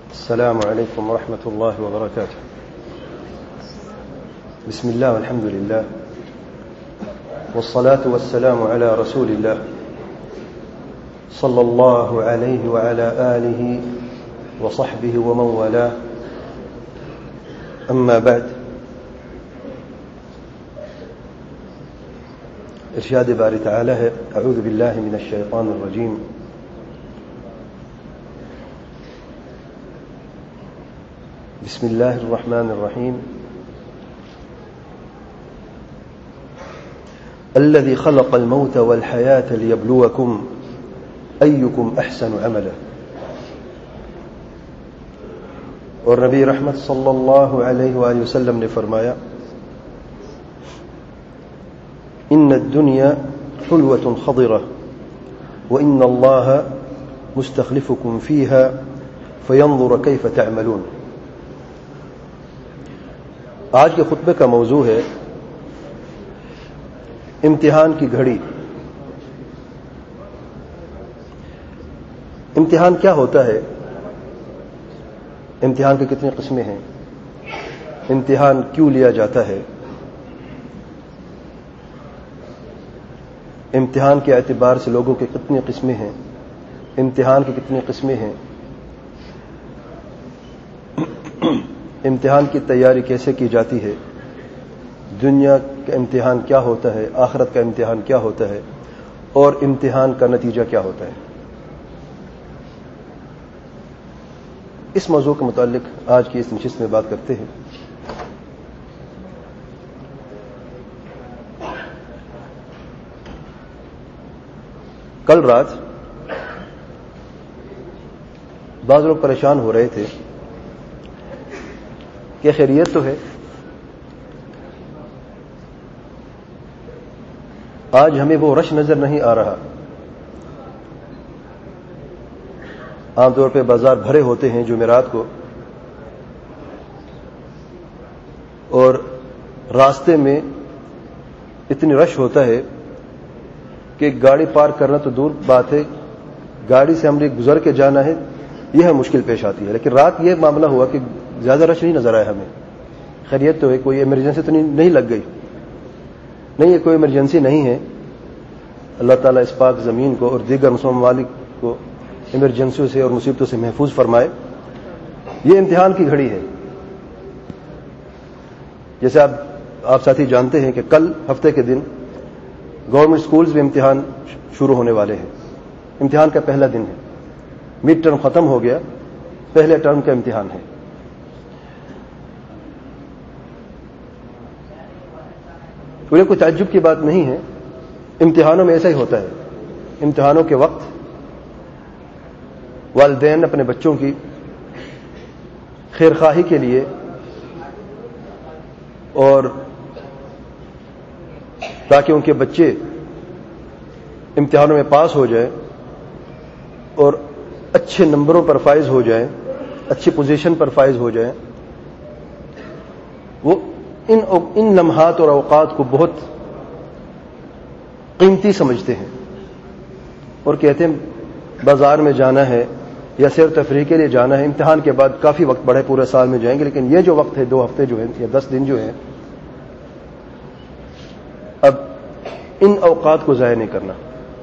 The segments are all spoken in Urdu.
السلام عليكم ورحمة الله وبركاته. بسم الله والحمد لله والصلاة والسلام على رسول الله صلى الله عليه وعلى آله وصحبه ومن والاه. أما بعد، ارشاد باری تعالی ہے: اعوذ باللہ من الشیطان الرجیم. بسم اللہ الرحمن الرحیم. الذي خلق الموت والحياة ليبلوكم أيكم أحسن عملا. اور نبی رحمت صلی اللہ علیہ وآلہ وسلم نے فرمایا: ان الدنيا حلوة خضرة وإن الله مستخلفكم فيها فينظر كيف تعملون. آج کے خطبے کا موضوع ہے امتحان کی گھڑی. امتحان کیا ہوتا ہے؟ امتحان کی کتنی قسمیں ہیں؟ امتحان کیوں لیا جاتا ہے؟ امتحان کے اعتبار سے لوگوں کی کتنی قسمیں ہیں؟ امتحان کی کتنی قسمیں ہیں؟ امتحان کی تیاری کیسے کی جاتی ہے؟ دنیا کا امتحان کیا ہوتا ہے؟ آخرت کا امتحان کیا ہوتا ہے؟ اور امتحان کا نتیجہ کیا ہوتا ہے؟ اس موضوع کے متعلق آج کی اس نشست میں بات کرتے ہیں. کل رات بعض لوگ پریشان ہو رہے تھے کہ خیریت تو ہے، آج ہمیں وہ رش نظر نہیں آ رہا. عام طور پہ بازار بھرے ہوتے ہیں جمعرات کو، اور راستے میں اتنی رش ہوتا ہے کہ گاڑی پارک کرنا تو دور بات ہے، گاڑی سے ہم نے گزر کے جانا ہے، یہ مشکل پیش آتی ہے. لیکن رات یہ معاملہ ہوا کہ زیادہ رش نہیں نظر آیا ہمیں. خیریت تو ہے، کوئی ایمرجنسی تو نہیں لگ گئی؟ نہیں، یہ کوئی ایمرجنسی نہیں ہے. اللہ تعالیٰ اس پاک زمین کو اور دیگر مسلمان ممالک کو ایمرجنسیوں سے اور مصیبتوں سے محفوظ فرمائے. یہ امتحان کی گھڑی ہے. جیسے آپ ساتھی جانتے ہیں کہ کل ہفتے کے دن گورنمنٹ سکولز میں امتحان شروع ہونے والے ہیں. امتحان کا پہلا دن ہے، مڈ ٹرم ختم ہو گیا، پہلے ٹرم کا امتحان ہے. تو یہ کوئی تعجب کی بات نہیں ہے. امتحانوں میں ایسا ہی ہوتا ہے. امتحانوں کے وقت والدین اپنے بچوں کی خیرخواہی کے لیے اور تاکہ ان کے بچے امتحانوں میں پاس ہو جائیں اور اچھے نمبروں پر فائز ہو جائیں، اچھی پوزیشن پر فائز ہو جائیں، وہ ان لمحات اور اوقات کو بہت قیمتی سمجھتے ہیں اور کہتے ہیں بازار میں جانا ہے یا سیر تفریح کے لیے جانا ہے، امتحان کے بعد کافی وقت بڑھے، پورے سال میں جائیں گے، لیکن یہ جو وقت ہے 2 ہفتے جو ہیں یا 10 دن جو ہیں، اب ان اوقات کو ضائع نہیں کرنا.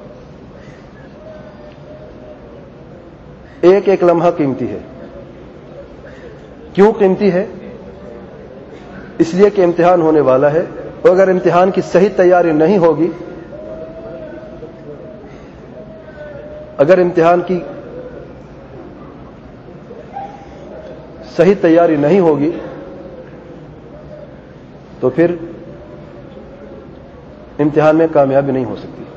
ایک ایک لمحہ قیمتی ہے. کیوں قیمتی ہے؟ اس لیے کہ امتحان ہونے والا ہے، اور اگر امتحان کی صحیح تیاری نہیں ہوگی، اگر امتحان کی صحیح تیاری نہیں ہوگی تو پھر امتحان میں کامیابی نہیں ہو سکتی.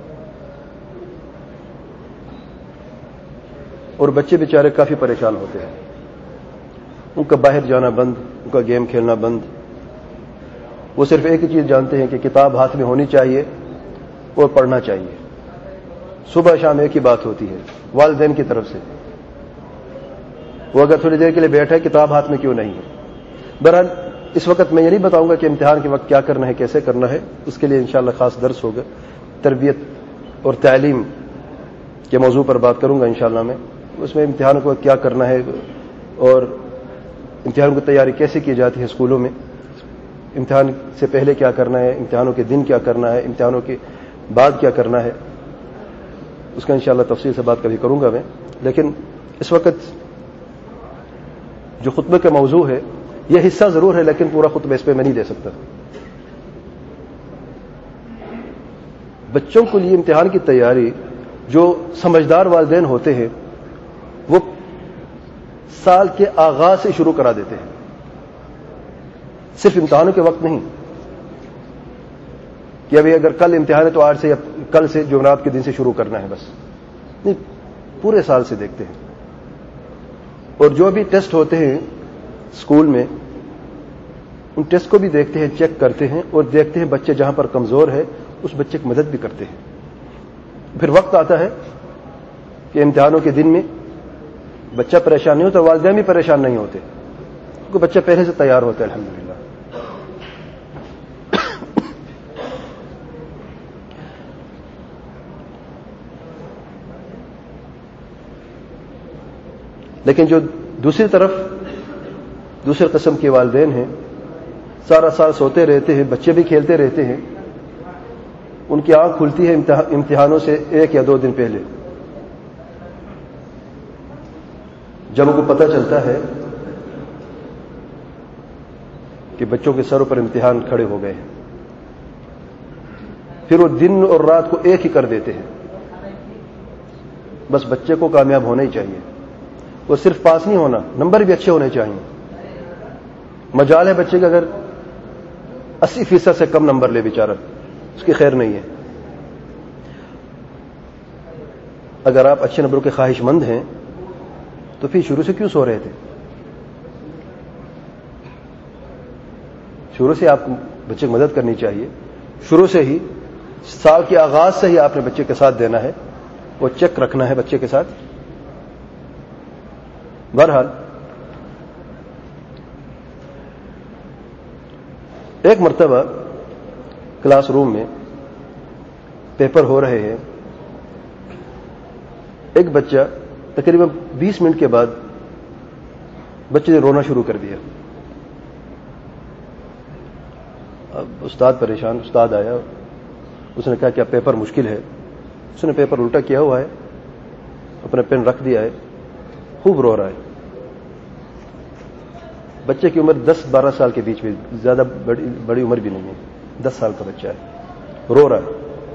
اور بچے بیچارے کافی پریشان ہوتے ہیں. ان کا باہر جانا بند، ان کا گیم کھیلنا بند. وہ صرف ایک ہی چیز جانتے ہیں کہ کتاب ہاتھ میں ہونی چاہیے اور پڑھنا چاہیے. صبح شام ایک ہی بات ہوتی ہے والدین کی طرف سے. وہ اگر تھوڑی دیر کے لیے بیٹھے کتاب ہاتھ میں کیوں نہیں ہے. بہرحال اس وقت میں یہ نہیں بتاؤں گا کہ امتحان کے وقت کیا کرنا ہے، کیسے کرنا ہے. اس کے لیے انشاءاللہ خاص درس ہوگا. تربیت اور تعلیم کے موضوع پر بات کروں گا انشاءاللہ میں. اس میں امتحان کو کیا کرنا ہے، اور امتحانوں کی تیاری کیسے کی جاتی ہے اسکولوں میں، امتحان سے پہلے کیا کرنا ہے، امتحانوں کے دن کیا کرنا ہے، امتحانوں کے بعد کیا کرنا ہے، اس کا انشاءاللہ تفصیل سے بات کبھی کروں گا میں. لیکن اس وقت جو خطبے کا موضوع ہے یہ حصہ ضرور ہے، لیکن پورا خطبہ اس پہ میں نہیں دے سکتا. بچوں کے لیے امتحان کی تیاری جو سمجھدار والدین ہوتے ہیں وہ سال کے آغاز سے شروع کرا دیتے ہیں، صرف امتحانوں کے وقت نہیں کہ ابھی اگر کل امتحان ہے تو آج سے یا کل سے جمعرات کے دن سے شروع کرنا ہے، بس نہیں، پورے سال سے دیکھتے ہیں. اور جو بھی ٹیسٹ ہوتے ہیں اسکول میں ان ٹیسٹ کو بھی دیکھتے ہیں، چیک کرتے ہیں اور دیکھتے ہیں بچے جہاں پر کمزور ہے اس بچے کی مدد بھی کرتے ہیں. پھر وقت آتا ہے کہ امتحانوں کے دن میں بچہ پریشان نہیں ہوتا، والدین بھی پریشان نہیں ہوتے کیونکہ بچہ پہلے سے تیار ہوتا ہے الحمدللہ. لیکن جو دوسری طرف دوسرے قسم کے والدین ہیں، سارا سال سوتے رہتے ہیں، بچے بھی کھیلتے رہتے ہیں، ان کی آنکھ کھلتی ہے امتحانوں سے 1 یا 2 دن پہلے، جب ان کو پتہ چلتا ہے کہ بچوں کے سروں پر امتحان کھڑے ہو گئے ہیں. پھر وہ دن اور رات کو ایک ہی کر دیتے ہیں، بس بچے کو کامیاب ہونا ہی چاہیے. وہ صرف پاس نہیں ہونا، نمبر بھی اچھے ہونے چاہیے. مجال ہے بچے کا اگر 80% سے کم نمبر لے بیچارہ، اس کی خیر نہیں ہے. اگر آپ اچھے نمبروں کے خواہش مند ہیں تو پھر شروع سے کیوں سو رہے تھے؟ شروع سے آپ بچے کی مدد کرنی چاہیے. شروع سے ہی سال کے آغاز سے ہی آپ نے بچے کے ساتھ دینا ہے، وہ چیک رکھنا ہے بچے کے ساتھ. بہرحال ایک مرتبہ کلاس روم میں پیپر ہو رہے ہیں، ایک بچہ تقریباً 20 منٹ کے بعد بچے نے رونا شروع کر دیا. اب استاد پریشان، استاد آیا، اس نے کہا کہ اب پیپر مشکل ہے. اس نے پیپر الٹا کیا ہوا ہے، اپنا پین رکھ دیا ہے، خوب رو رہا ہے. بچے کی عمر 10-12 سال کے بیچ میں، زیادہ بڑی عمر بھی نہیں ہے، 10 سال کا بچہ ہے، رو رہا ہے.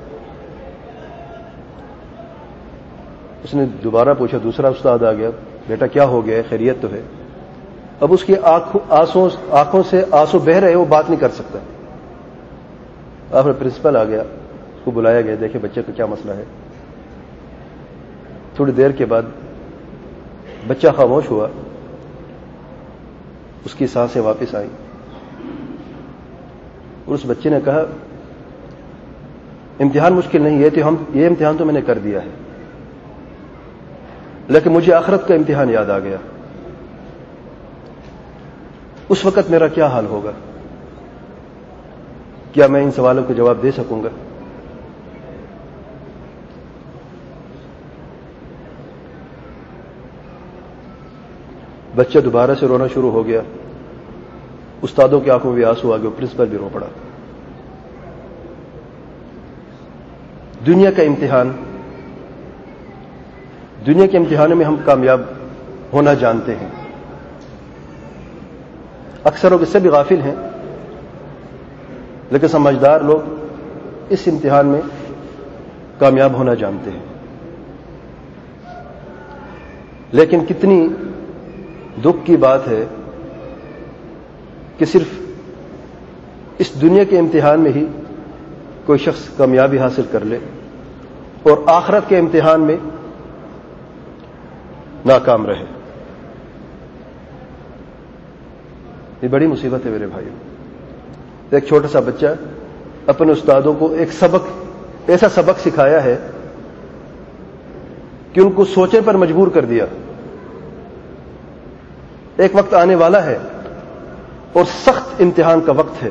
اس نے دوبارہ پوچھا، دوسرا استاد آ گیا، بیٹا کیا ہو گیا ہے، خیریت تو ہے؟ اب اس کی آنکھوں سے آنسو بہ رہے، وہ بات نہیں کر سکتا. آخر پرنسپل آ گیا، اس کو بلایا گیا، دیکھے بچے کا کیا مسئلہ ہے. تھوڑی دیر کے بعد بچہ خاموش ہوا، اس کی سانسیں واپس آئیں اور اس بچے نے کہا امتحان مشکل نہیں، یہ امتحان تو میں نے کر دیا ہے، لیکن مجھے آخرت کا امتحان یاد آ گیا. اس وقت میرا کیا حال ہوگا؟ کیا میں ان سوالوں کے جواب دے سکوں گا؟ بچہ دوبارہ سے رونا شروع ہو گیا، استادوں کی آنکھوں میں بھی آنسو آ گئے، پرنسپل بھی رو پڑا. دنیا کا امتحان، دنیا کے امتحانوں میں ہم کامیاب ہونا جانتے ہیں، اکثر لوگ اس سے بھی غافل ہیں، لیکن سمجھدار لوگ اس امتحان میں کامیاب ہونا جانتے ہیں. لیکن کتنی دکھ کی بات ہے کہ صرف اس دنیا کے امتحان میں ہی کوئی شخص کامیابی حاصل کر لے اور آخرت کے امتحان میں ناکام رہے. یہ بڑی مصیبت ہے میرے بھائیو. ایک چھوٹا سا بچہ اپنے استادوں کو ایسا سبق سکھایا ہے کہ ان کو سوچنے پر مجبور کر دیا. ایک وقت آنے والا ہے اور سخت امتحان کا وقت ہے،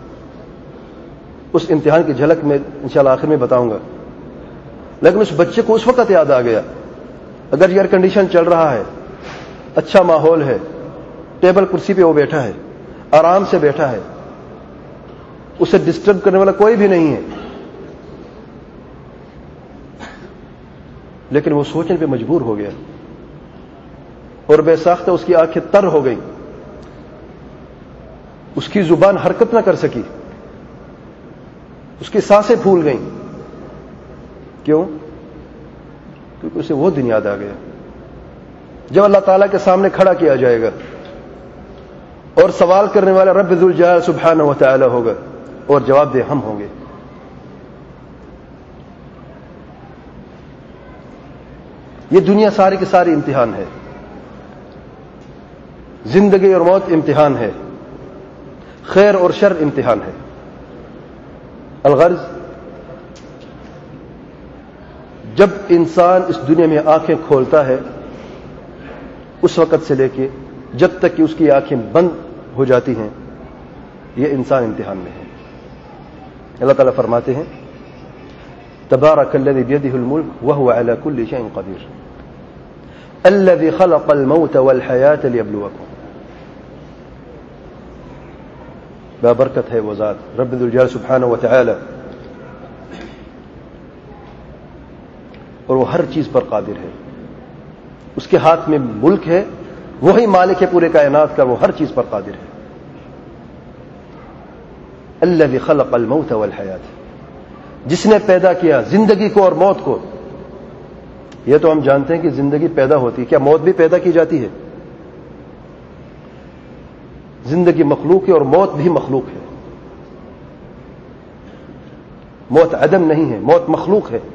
اس امتحان کی جھلک میں انشاءاللہ آخر میں بتاؤں گا. لیکن اس بچے کو اس وقت یاد آ گیا، اگر ایئر کنڈیشن چل رہا ہے اچھا ماحول ہے، ٹیبل کرسی پہ وہ بیٹھا ہے، آرام سے بیٹھا ہے، اسے ڈسٹرب کرنے والا کوئی بھی نہیں ہے، لیکن وہ سوچنے پہ مجبور ہو گیا اور بے ساختہ اس کی آنکھیں تر ہو گئیں، اس کی زبان حرکت نہ کر سکی، اس کی سانسیں پھول گئیں. کیوں؟ کیونکہ اسے وہ دن یاد آ گیا جب اللہ تعالیٰ کے سامنے کھڑا کیا جائے گا اور سوال کرنے والا رب ذوالجلال سبحانہ و تعالی ہوگا اور جواب دہ ہم ہوں گے. یہ دنیا ساری کی ساری امتحان ہے، زندگی اور موت امتحان ہے، خیر اور شر امتحان ہے. الغرض جب انسان اس دنیا میں آنکھیں کھولتا ہے اس وقت سے لے کے جب تک کہ اس کی آنکھیں بند ہو جاتی ہیں یہ انسان امتحان میں ہے. اللہ تعالیٰ فرماتے ہیں تبارک الذی بیدہ الملک وہو علی کل شیء قدیر الذی خلق الموت والحیاة لیبلوکم. بابرکت ہے وہ ذات رب ذوالجلال سبحانہ و تعالی اور وہ ہر چیز پر قادر ہے. اس کے ہاتھ میں ملک ہے، وہی مالک ہے پورے کائنات کا، وہ ہر چیز پر قادر ہے. الذی خلق الموت والحیات، جس نے پیدا کیا زندگی کو اور موت کو. یہ تو ہم جانتے ہیں کہ زندگی پیدا ہوتی ہے، کیا موت بھی پیدا کی جاتی ہے؟ زندگی مخلوق ہے اور موت بھی مخلوق ہے. موت عدم نہیں ہے، موت مخلوق ہے.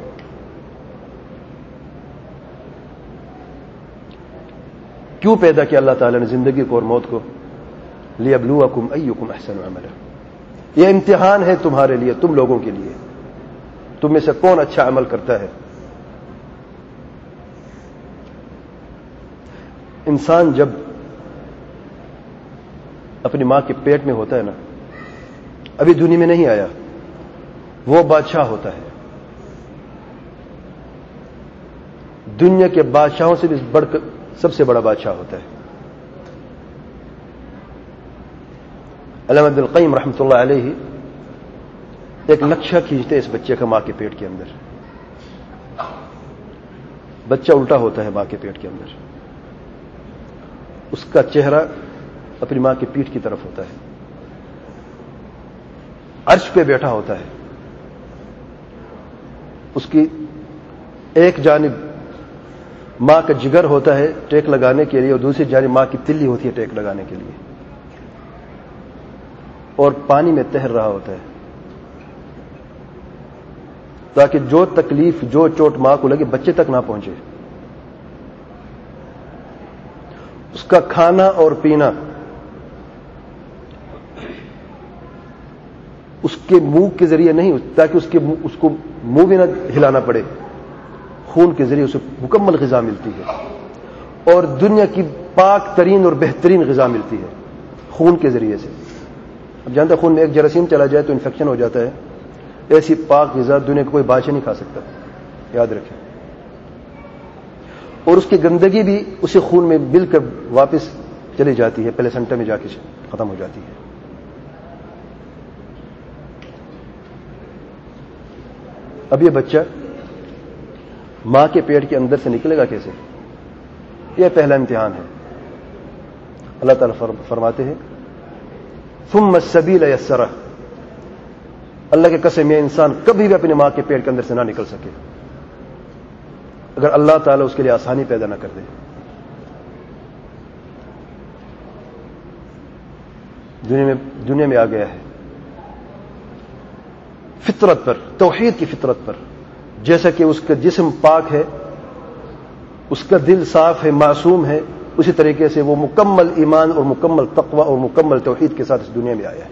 کیوں پیدا کیا اللہ تعالیٰ نے زندگی کو اور موت کو؟ لیبلوکم ایکم احسن عملا. یہ امتحان ہے تمہارے لیے، تم لوگوں کے لیے، تم میں سے کون اچھا عمل کرتا ہے. انسان جب اپنی ماں کے پیٹ میں ہوتا ہے نا، ابھی دنیا میں نہیں آیا، وہ بادشاہ ہوتا ہے. دنیا کے بادشاہوں سے بھی بڑھ کر سب سے بڑا بادشاہ ہوتا ہے. علامہ ابن القیم رحمۃ اللہ علیہ ایک نقشہ کھینچتے اس بچے کا ماں کے پیٹ کے اندر. بچہ الٹا ہوتا ہے ماں کے پیٹ کے اندر، اس کا چہرہ اپنی ماں کی پیٹھ کی طرف ہوتا ہے، عرش پہ بیٹھا ہوتا ہے. اس کی ایک جانب ماں کا جگر ہوتا ہے ٹیک لگانے کے لیے اور دوسری جانب ماں کی تلی ہوتی ہے ٹیک لگانے کے لیے، اور پانی میں تیر رہا ہوتا ہے تاکہ جو تکلیف جو چوٹ ماں کو لگے بچے تک نہ پہنچے. اس کا کھانا اور پینا اس کے منہ کے ذریعے نہیں، تاکہ اس کو منہ بھی نہ ہلانا پڑے. خون کے ذریعے اسے مکمل غذا ملتی ہے، اور دنیا کی پاک ترین اور بہترین غذا ملتی ہے خون کے ذریعے سے. اب جانتے خون میں ایک جراثیم چلا جائے تو انفیکشن ہو جاتا ہے. ایسی پاک غذا دنیا کا کوئی بادشاہ نہیں کھا سکتا، یاد رکھیں. اور اس کی گندگی بھی اسے خون میں مل کر واپس چلی جاتی ہے، پلیسنٹا میں جا کے ختم ہو جاتی ہے. اب یہ بچہ ماں کے پیٹ کے اندر سے نکلے گا کیسے؟ یہ پہلا امتحان ہے. اللہ تعالیٰ فرماتے ہیں ثم السبیل یسرہ. اللہ کی قسم یہ انسان کبھی بھی اپنی ماں کے پیٹ کے اندر سے نہ نکل سکے اگر اللہ تعالیٰ اس کے لیے آسانی پیدا نہ کر دے. دنیا میں آ گیا ہے فطرت پر، توحید کی فطرت پر. جیسا کہ اس کا جسم پاک ہے، اس کا دل صاف ہے، معصوم ہے، اسی طریقے سے وہ مکمل ایمان اور مکمل تقوی اور مکمل توحید کے ساتھ اس دنیا میں آیا ہے.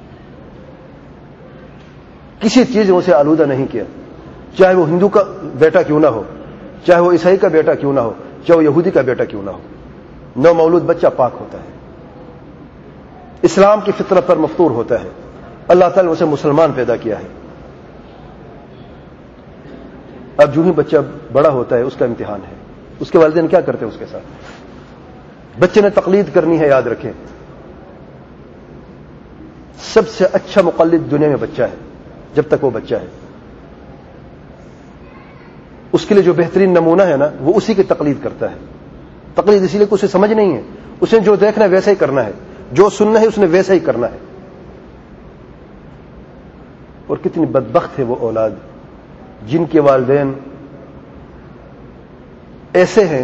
کسی چیز نے اسے آلودہ نہیں کیا، چاہے وہ ہندو کا بیٹا کیوں نہ ہو، چاہے وہ عیسائی کا بیٹا کیوں نہ ہو، چاہے وہ یہودی کا بیٹا کیوں نہ ہو. نو مولود بچہ پاک ہوتا ہے، اسلام کی فطرت پر مفطور ہوتا ہے. اللہ تعالیٰ نے اسے مسلمان پیدا کیا ہے. اب جو ہی بچہ بڑا ہوتا ہے اس کا امتحان ہے. اس کے والدین کیا کرتے ہیں اس کے ساتھ؟ بچے نے تقلید کرنی ہے، یاد رکھیں سب سے اچھا مقلد دنیا میں بچہ ہے، جب تک وہ بچہ ہے اس کے لیے جو بہترین نمونہ ہے نا وہ اسی کی تقلید کرتا ہے. تقلید اسی لیے کہ اسے سمجھ نہیں ہے، اسے جو دیکھنا ہے ویسا ہی کرنا ہے، جو سننا ہے اس نے ویسا ہی کرنا ہے. اور کتنی بدبخت ہے وہ اولاد جن کے والدین ایسے ہیں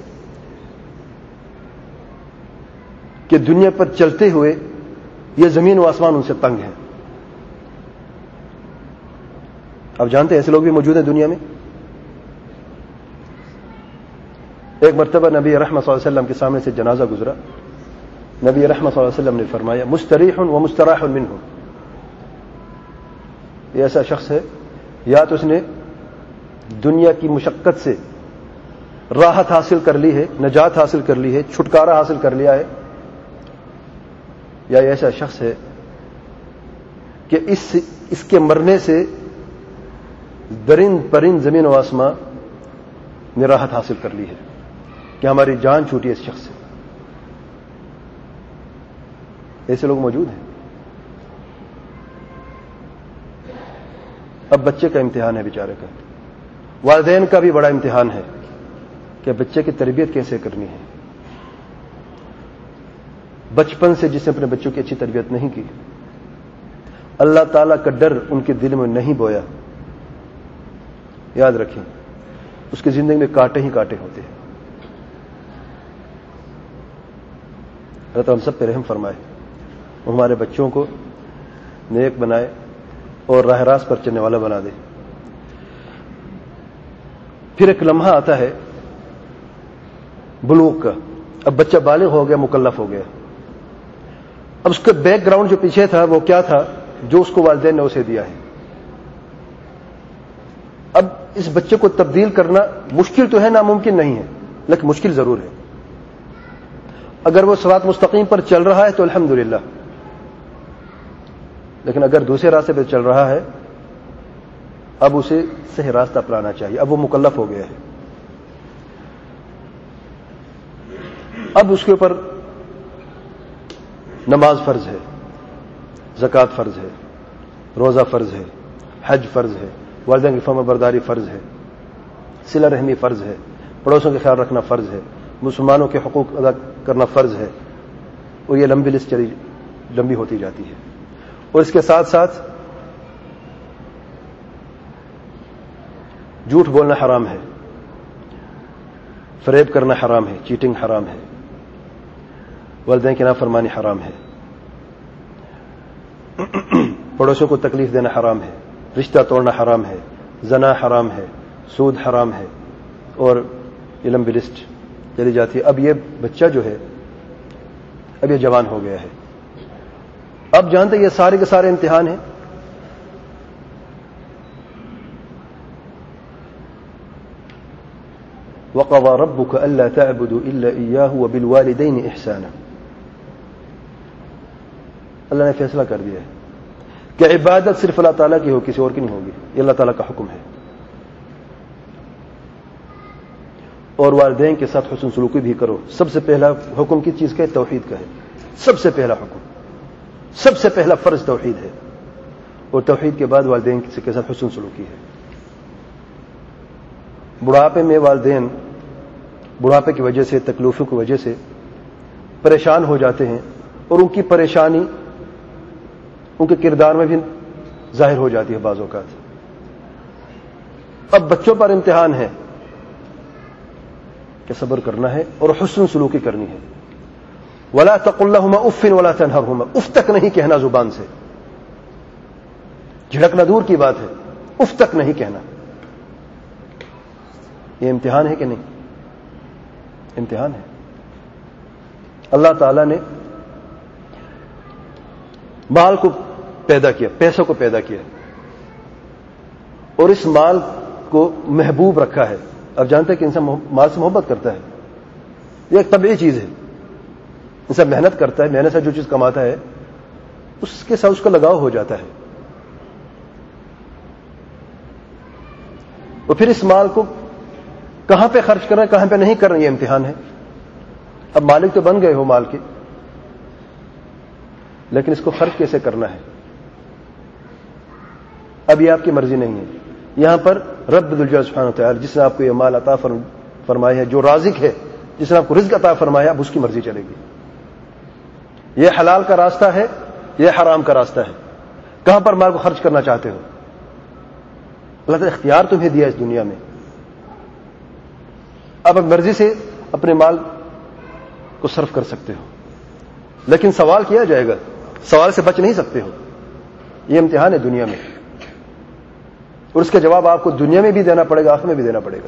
کہ دنیا پر چلتے ہوئے یہ زمین و آسمان ان سے تنگ ہے. آپ جانتے ہیں ایسے لوگ بھی موجود ہیں دنیا میں. ایک مرتبہ نبی رحمت صلی اللہ علیہ وسلم کے سامنے سے جنازہ گزرا. نبی رحمت صلی اللہ علیہ وسلم نے فرمایا مستریح و مستراح منہ، یہ ایسا شخص ہے یا تو اس نے دنیا کی مشقت سے راحت حاصل کر لی ہے، نجات حاصل کر لی ہے، چھٹکارا حاصل کر لیا ہے، یا ایسا شخص ہے کہ اس کے مرنے سے درند پرند زمین و آسمان نے راحت حاصل کر لی ہے کہ ہماری جان چھوٹی ہے اس شخص سے. ایسے لوگ موجود ہیں. اب بچے کا امتحان ہے بیچارے کا، والدین کا بھی بڑا امتحان ہے کہ بچے کی تربیت کیسے کرنی ہے. بچپن سے جس نے اپنے بچوں کی اچھی تربیت نہیں کی، اللہ تعالیٰ کا ڈر ان کے دل میں نہیں بویا، یاد رکھیں اس کی زندگی میں کانٹے ہی کانٹے ہوتے ہیں. اللہ تعالیٰ ہم سب پہ رحم فرمائے، ہمارے بچوں کو نیک بنائے اور راہ راست پر چلنے والا بنا دے. پھر ایک لمحہ آتا ہے بلوغ کا. اب بچہ بالغ ہو گیا، مکلف ہو گیا. اب اس کا بیک گراؤنڈ جو پیچھے تھا وہ کیا تھا؟ جو اس کو والدین نے اسے دیا ہے. اب اس بچے کو تبدیل کرنا مشکل تو ہے، ناممکن نہیں ہے، لیکن مشکل ضرور ہے. اگر وہ صراط مستقیم پر چل رہا ہے تو الحمدللہ، لیکن اگر دوسرے راستے پہ چل رہا ہے اب اسے صحیح راستہ اپنانا چاہیے. اب وہ مکلف ہو گیا ہے. اب اس کے اوپر نماز فرض ہے، زکوٰۃ فرض ہے، روزہ فرض ہے، حج فرض ہے، والدین کی فرما برداری فرض ہے، صلہ رحمی فرض ہے، پڑوسوں کا خیال رکھنا فرض ہے، مسلمانوں کے حقوق ادا کرنا فرض ہے. اور یہ لمبی لسٹ لمبی ہوتی جاتی ہے. اور اس کے ساتھ ساتھ جھوٹ بولنا حرام ہے، فریب کرنا حرام ہے، چیٹنگ حرام ہے، والدین کی نافرمانی حرام ہے، پڑوسیوں کو تکلیف دینا حرام ہے، رشتہ توڑنا حرام ہے، زنا حرام ہے، سود حرام ہے، اور یہ لمبی لسٹ چلی جاتی ہے. اب یہ بچہ جو ہے اب یہ جوان ہو گیا ہے. اب جانتے یہ سارے کے سارے امتحان ہیں. وَقَضَى رَبُّكَ أَلَّا تَعْبُدُوا إِلَّا إِيَّاهُ وَبِالْوَالِدَيْنِ إِحْسَانًا. اللہ نے فیصلہ کر دیا ہے کہ عبادت صرف اللہ تعالیٰ کی ہو، کسی اور کی نہیں ہوگی. یہ اللہ تعالیٰ کا حکم ہے. اور والدین کے ساتھ حسن سلوکی بھی کرو. سب سے پہلا حکم کس چیز کا ہے؟ توحید کا ہے. سب سے پہلا حکم، سب سے پہلا فرض توحید ہے. اور توحید کے بعد والدین کے ساتھ حسن سلوکی ہے. بڑھاپے میں والدین بڑھاپے کی وجہ سے، تکلیفوں کی وجہ سے پریشان ہو جاتے ہیں، اور ان کی پریشانی ان کے کردار میں بھی ظاہر ہو جاتی ہے بعض اوقات. اب بچوں پر امتحان ہے کہ صبر کرنا ہے اور حسن سلوکی کرنی ہے. وَلَا تَقُلْ لَهُمَا أُفٍّ وَلَا تَنْهَرْهُمَا. اف تک نہیں کہنا زبان سے، جھڑکنا دور کی بات ہے، اف تک نہیں کہنا. یہ امتحان ہے کہ نہیں؟ امتحان ہے. اللہ تعالیٰ نے مال کو پیدا کیا، پیسوں کو پیدا کیا، اور اس مال کو محبوب رکھا ہے. اب جانتے ہیں کہ انسان مال سے محبت کرتا ہے، یہ ایک طبیعی چیز ہے. انسان محنت کرتا ہے، محنت سے جو چیز کماتا ہے اس کے ساتھ اس کا لگاؤ ہو جاتا ہے. اور پھر اس مال کو کہاں پہ خرچ کرنا ہے، کہاں پہ نہیں کرنا، یہ امتحان ہے. اب مالک تو بن گئے ہو مال کے، لیکن اس کو خرچ کیسے کرنا ہے اب یہ آپ کی مرضی نہیں ہے. یہاں پر رب ذوالجلال سبحانہ وتعالی جس نے آپ کو یہ مال عطا فرمایا ہے، جو رازق ہے، جس نے آپ کو رزق عطا فرمایا، اب اس کی مرضی چلے گی. یہ حلال کا راستہ ہے، یہ حرام کا راستہ ہے. کہاں پر مال کو خرچ کرنا چاہتے ہو؟ اللہ تعالیٰ اختیار تمہیں دیا اس دنیا میں، اب مرضی سے اپنے مال کو صرف کر سکتے ہو. لیکن سوال کیا جائے گا، سوال سے بچ نہیں سکتے ہو. یہ امتحان ہے دنیا میں، اور اس کا جواب آپ کو دنیا میں بھی دینا پڑے گا، آخرت میں بھی دینا پڑے گا.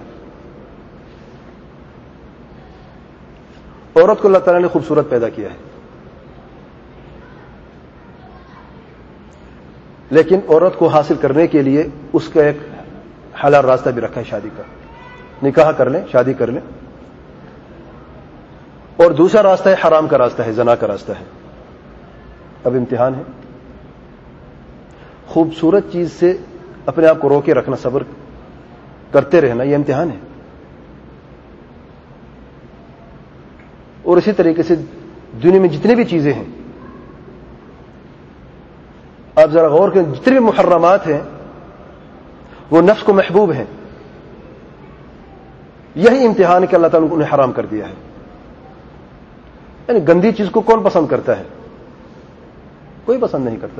عورت کو اللہ تعالیٰ نے خوبصورت پیدا کیا ہے، لیکن عورت کو حاصل کرنے کے لیے اس کا ایک حلال راستہ بھی رکھا ہے، شادی کا. نکاح کر لیں، شادی کر لیں. اور دوسرا راستہ ہے حرام کا راستہ ہے، زنا کا راستہ ہے. اب امتحان ہے. خوبصورت چیز سے اپنے آپ کو روکے رکھنا، صبر کرتے رہنا، یہ امتحان ہے. اور اسی طریقے سے دنیا میں جتنی بھی چیزیں ہیں، آپ ذرا غور کریں، جتنے بھی محرمات ہیں وہ نفس کو محبوب ہیں. یہی امتحان ہے کہ اللہ تعالیٰ نے انہیں حرام کر دیا ہے. یعنی گندی چیز کو کون پسند کرتا ہے؟ کوئی پسند نہیں کرتا.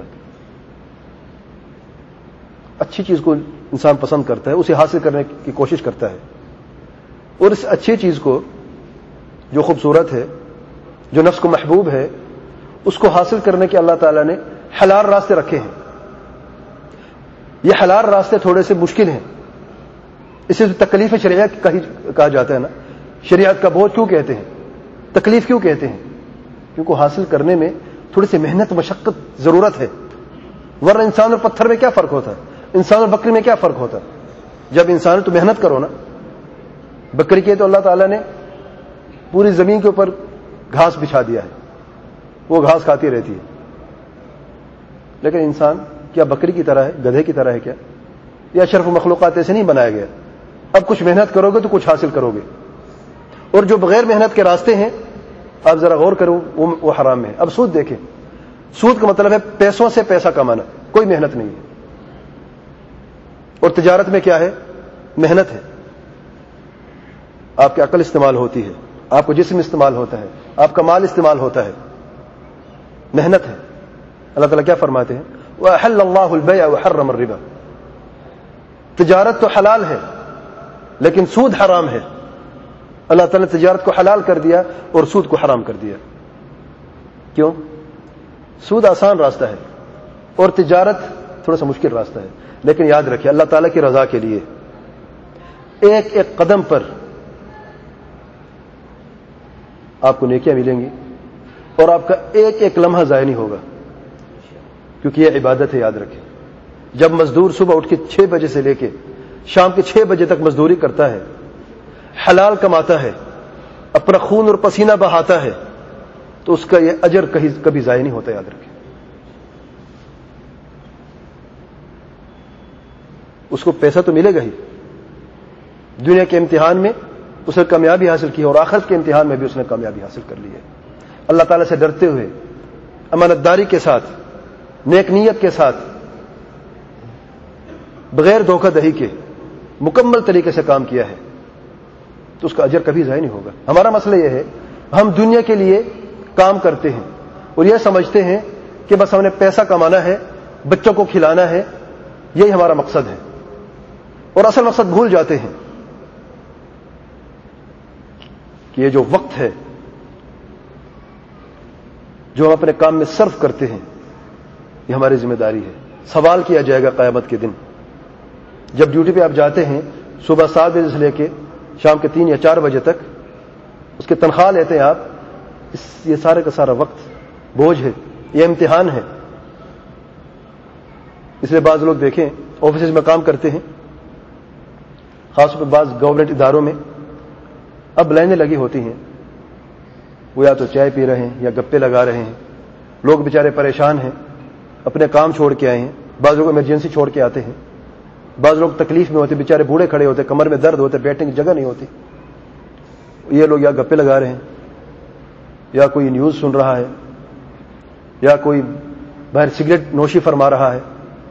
اچھی چیز کو انسان پسند کرتا ہے، اسے حاصل کرنے کی کوشش کرتا ہے. اور اس اچھی چیز کو، جو خوبصورت ہے، جو نفس کو محبوب ہے، اس کو حاصل کرنے کے اللہ تعالیٰ نے حلال راستے رکھے ہیں. یہ حلال راستے تھوڑے سے مشکل ہیں، اسے تکلیف شریعت کہا جاتا ہے نا. شریعت کا بوجھ کیوں کہتے ہیں، تکلیف کیوں کہتے ہیں؟ کیونکہ حاصل کرنے میں تھوڑی سی محنت، مشقت ضرورت ہے. ورنہ انسان اور پتھر میں کیا فرق ہوتا ہے؟ انسان اور بکری میں کیا فرق ہوتا ہے؟ جب انسان تو محنت کرو نا. بکری کے تو اللہ تعالیٰ نے پوری زمین کے اوپر گھاس بچھا دیا ہے، وہ گھاس کھاتی رہتی ہے. لیکن انسان کیا بکری کی طرح ہے، گدھے کی طرح ہے کیا؟ یا اشرف مخلوقات ایسے نہیں بنایا گیا. اب کچھ محنت کرو گے تو کچھ حاصل کرو گے. اور جو بغیر محنت کے راستے ہیں، آپ ذرا غور کرو، وہ حرام ہے. اب سود دیکھیں، سود کا مطلب ہے پیسوں سے پیسہ کمانا، کوئی محنت نہیں ہے. اور تجارت میں کیا ہے؟ محنت ہے. آپ کی عقل استعمال ہوتی ہے، آپ کو جسم استعمال ہوتا ہے، آپ کا مال استعمال ہوتا ہے، محنت ہے. اللہ تعالیٰ کیا فرماتے ہیں؟ وَأَحَلَّ اللَّهُ الْبَيْعَ وَحَرَّمَ الرِّبَا. تجارت تو حلال ہے لیکن سود حرام ہے. اللہ تعالیٰ نے تجارت کو حلال کر دیا اور سود کو حرام کر دیا. کیوں؟ سود آسان راستہ ہے اور تجارت تھوڑا سا مشکل راستہ ہے. لیکن یاد رکھیے، اللہ تعالیٰ کی رضا کے لیے ایک ایک قدم پر آپ کو نیکیاں ملیں گی اور آپ کا ایک ایک لمحہ ضائع نہیں ہوگا، کیونکہ یہ عبادت ہے. یاد رکھیں، جب مزدور صبح اٹھ کے 6 بجے سے لے کے شام کے 6 بجے تک مزدوری کرتا ہے، حلال کماتا ہے، اپنا خون اور پسینہ بہاتا ہے، تو اس کا یہ اجر کبھی ضائع نہیں ہوتا. یاد رکھیں، اس کو پیسہ تو ملے گا ہی. دنیا کے امتحان میں اس نے کامیابی حاصل کی اور آخرت کے امتحان میں بھی اس نے کامیابی حاصل کر لی ہے. اللہ تعالیٰ سے ڈرتے ہوئے، امانت داری کے ساتھ، نیک نیت کے ساتھ، بغیر دھوکہ دہی کے مکمل طریقے سے کام کیا ہے، تو اس کا اجر کبھی ضائع نہیں ہوگا. ہمارا مسئلہ یہ ہے، ہم دنیا کے لیے کام کرتے ہیں اور یہ سمجھتے ہیں کہ بس ہم نے پیسہ کمانا ہے، بچوں کو کھلانا ہے، یہی ہمارا مقصد ہے. اور اصل مقصد بھول جاتے ہیں کہ یہ جو وقت ہے جو ہم اپنے کام میں صرف کرتے ہیں، یہ ہماری ذمہ داری ہے. سوال کیا جائے گا قیامت کے دن. جب ڈیوٹی پہ آپ جاتے ہیں، صبح 7 بجے سے لے کے شام کے 3 یا 4 بجے تک اس کی تنخواہ لیتے ہیں آپ، یہ سارے کا سارا وقت بوجھ ہے، یہ امتحان ہے. اس لیے بعض لوگ دیکھیں آفیسز میں کام کرتے ہیں، خاص طور پہ بعض گورنمنٹ اداروں میں اب لائنیں لگی ہوتی ہیں، وہ یا تو چائے پی رہے ہیں یا گپے لگا رہے ہیں. لوگ بیچارے پریشان ہیں، اپنے کام چھوڑ کے آئے ہیں. بعض لوگ ایمرجنسی چھوڑ کے آتے ہیں، بعض لوگ تکلیف میں ہوتے، بیچارے بوڑھے کھڑے ہوتے، کمر میں درد ہوتے، بیٹھنے کی جگہ نہیں ہوتی. یہ لوگ یا گپے لگا رہے ہیں یا کوئی نیوز سن رہا ہے یا کوئی باہر سگریٹ نوشی فرما رہا ہے.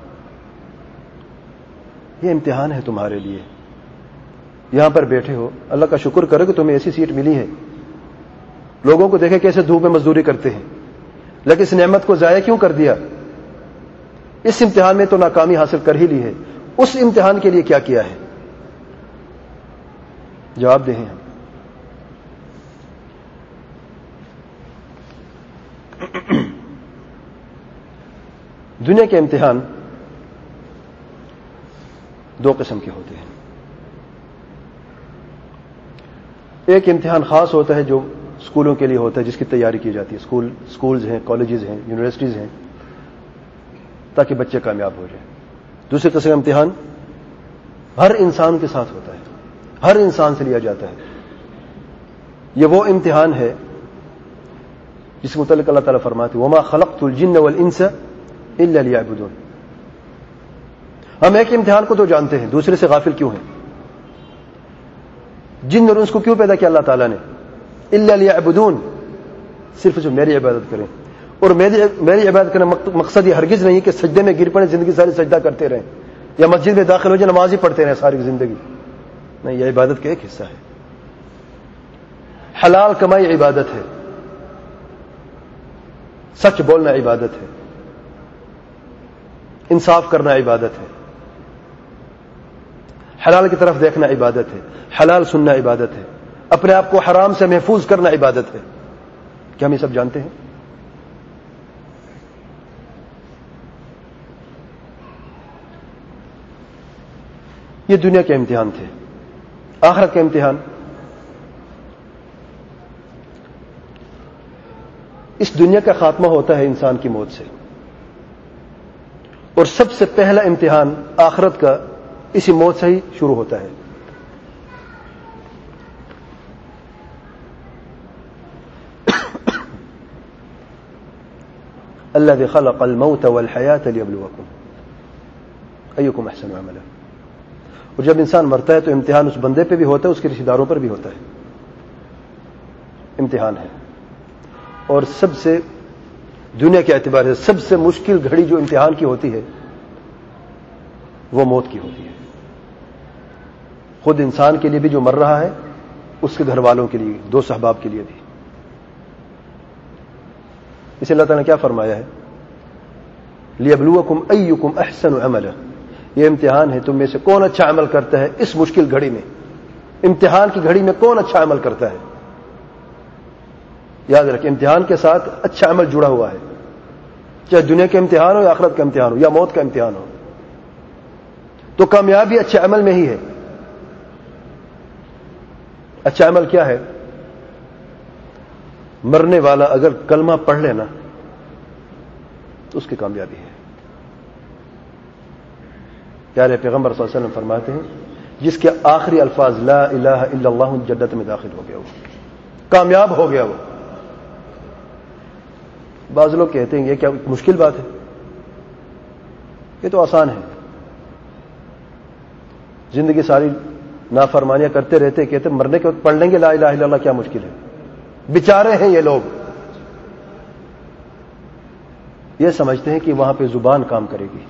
یہ امتحان ہے تمہارے لیے. یہاں پر بیٹھے ہو, اللہ کا شکر کرو کہ تمہیں ایسی سیٹ ملی ہے. لوگوں کو دیکھے کیسے دھوپ میں مزدوری کرتے ہیں, لیکن اس نعمت کو ضائع کیوں کر دیا؟ اس امتحان میں تو ناکامی حاصل کر ہی لی ہے. اس امتحان کے لیے کیا کیا ہے؟ جواب دیں ہم. دنیا کے امتحان دو قسم کے ہوتے ہیں. ایک امتحان خاص ہوتا ہے جو اسکولوں کے لیے ہوتا ہے, جس کی تیاری کی جاتی ہے. اسکولز ہیں, کالجز ہیں, یونیورسٹیز ہیں, تاکہ بچے کامیاب ہو جائیں. دوسری قسم کا امتحان ہر انسان کے ساتھ ہوتا ہے, ہر انسان سے لیا جاتا ہے. یہ وہ امتحان ہے جس کے متعلق اللہ تعالیٰ فرماتے وما خلقت الجن والانس الا لیعبدون. ہم ایک امتحان کو تو جانتے ہیں, دوسرے سے غافل کیوں ہیں؟ جن اور انس کو کیوں پیدا کیا اللہ تعالیٰ نے؟ الا لیعبدون, صرف جو میری عبادت کریں. اور میری عبادت کرنے مقصد یہ ہرگز نہیں کہ سجدے میں گر پڑے, زندگی ساری سجدہ کرتے رہیں, یا مسجد میں داخل ہو جائے نماز ہی پڑھتے رہیں ساری زندگی. نہیں, یہ عبادت کا ایک حصہ ہے. حلال کمائی عبادت ہے, سچ بولنا عبادت ہے, انصاف کرنا عبادت ہے, حلال کی طرف دیکھنا عبادت ہے, حلال سننا عبادت ہے, اپنے آپ کو حرام سے محفوظ کرنا عبادت ہے. کیا ہم یہ سب جانتے ہیں؟ یہ دنیا کے امتحان تھے. آخرت کا امتحان اس دنیا کا خاتمہ ہوتا ہے انسان کی موت سے, اور سب سے پہلا امتحان آخرت کا اسی موت سے ہی شروع ہوتا ہے. الذي خلق الموت والحياة ليبلوكم أيكم أحسن عملا. اور جب انسان مرتا ہے تو امتحان اس بندے پہ بھی ہوتا ہے, اس کے رشتہ داروں پر بھی ہوتا ہے. امتحان ہے. اور سب سے دنیا کے اعتبار سے سب سے مشکل گھڑی جو امتحان کی ہوتی ہے وہ موت کی ہوتی ہے. خود انسان کے لیے بھی جو مر رہا ہے, اس کے گھر والوں کے لیے, دو صحباب کے لیے بھی. اسے اللہ تعالیٰ نے کیا فرمایا ہے؟ لیبلوکم ایکم احسن عملا. یہ امتحان ہے تم میں سے کون اچھا عمل کرتا ہے اس مشکل گھڑی میں. امتحان کی گھڑی میں کون اچھا عمل کرتا ہے. یاد رکھیں, امتحان کے ساتھ اچھا عمل جڑا ہوا ہے, چاہے دنیا کا امتحان ہو یا آخرت کا امتحان ہو یا موت کا امتحان ہو. تو کامیابی اچھے عمل میں ہی ہے. اچھا عمل کیا ہے؟ مرنے والا اگر کلمہ پڑھ لینا تو اس کی کامیابی ہے. پیارے پیغمبر صلی اللہ علیہ وسلم فرماتے ہیں جس کے آخری الفاظ لا الہ الا اللہ جنت میں داخل ہو گیا, وہ کامیاب ہو گیا. وہ بعض لوگ کہتے ہیں یہ کیا مشکل بات ہے؟ یہ تو آسان ہے. زندگی ساری نافرمانیاں کرتے رہتے, کہتے مرنے کے وقت پڑھ لیں گے لا الہ الا اللہ, کیا مشکل ہے؟ بیچارے ہیں یہ لوگ, یہ سمجھتے ہیں کہ وہاں پہ زبان کام کرے گی.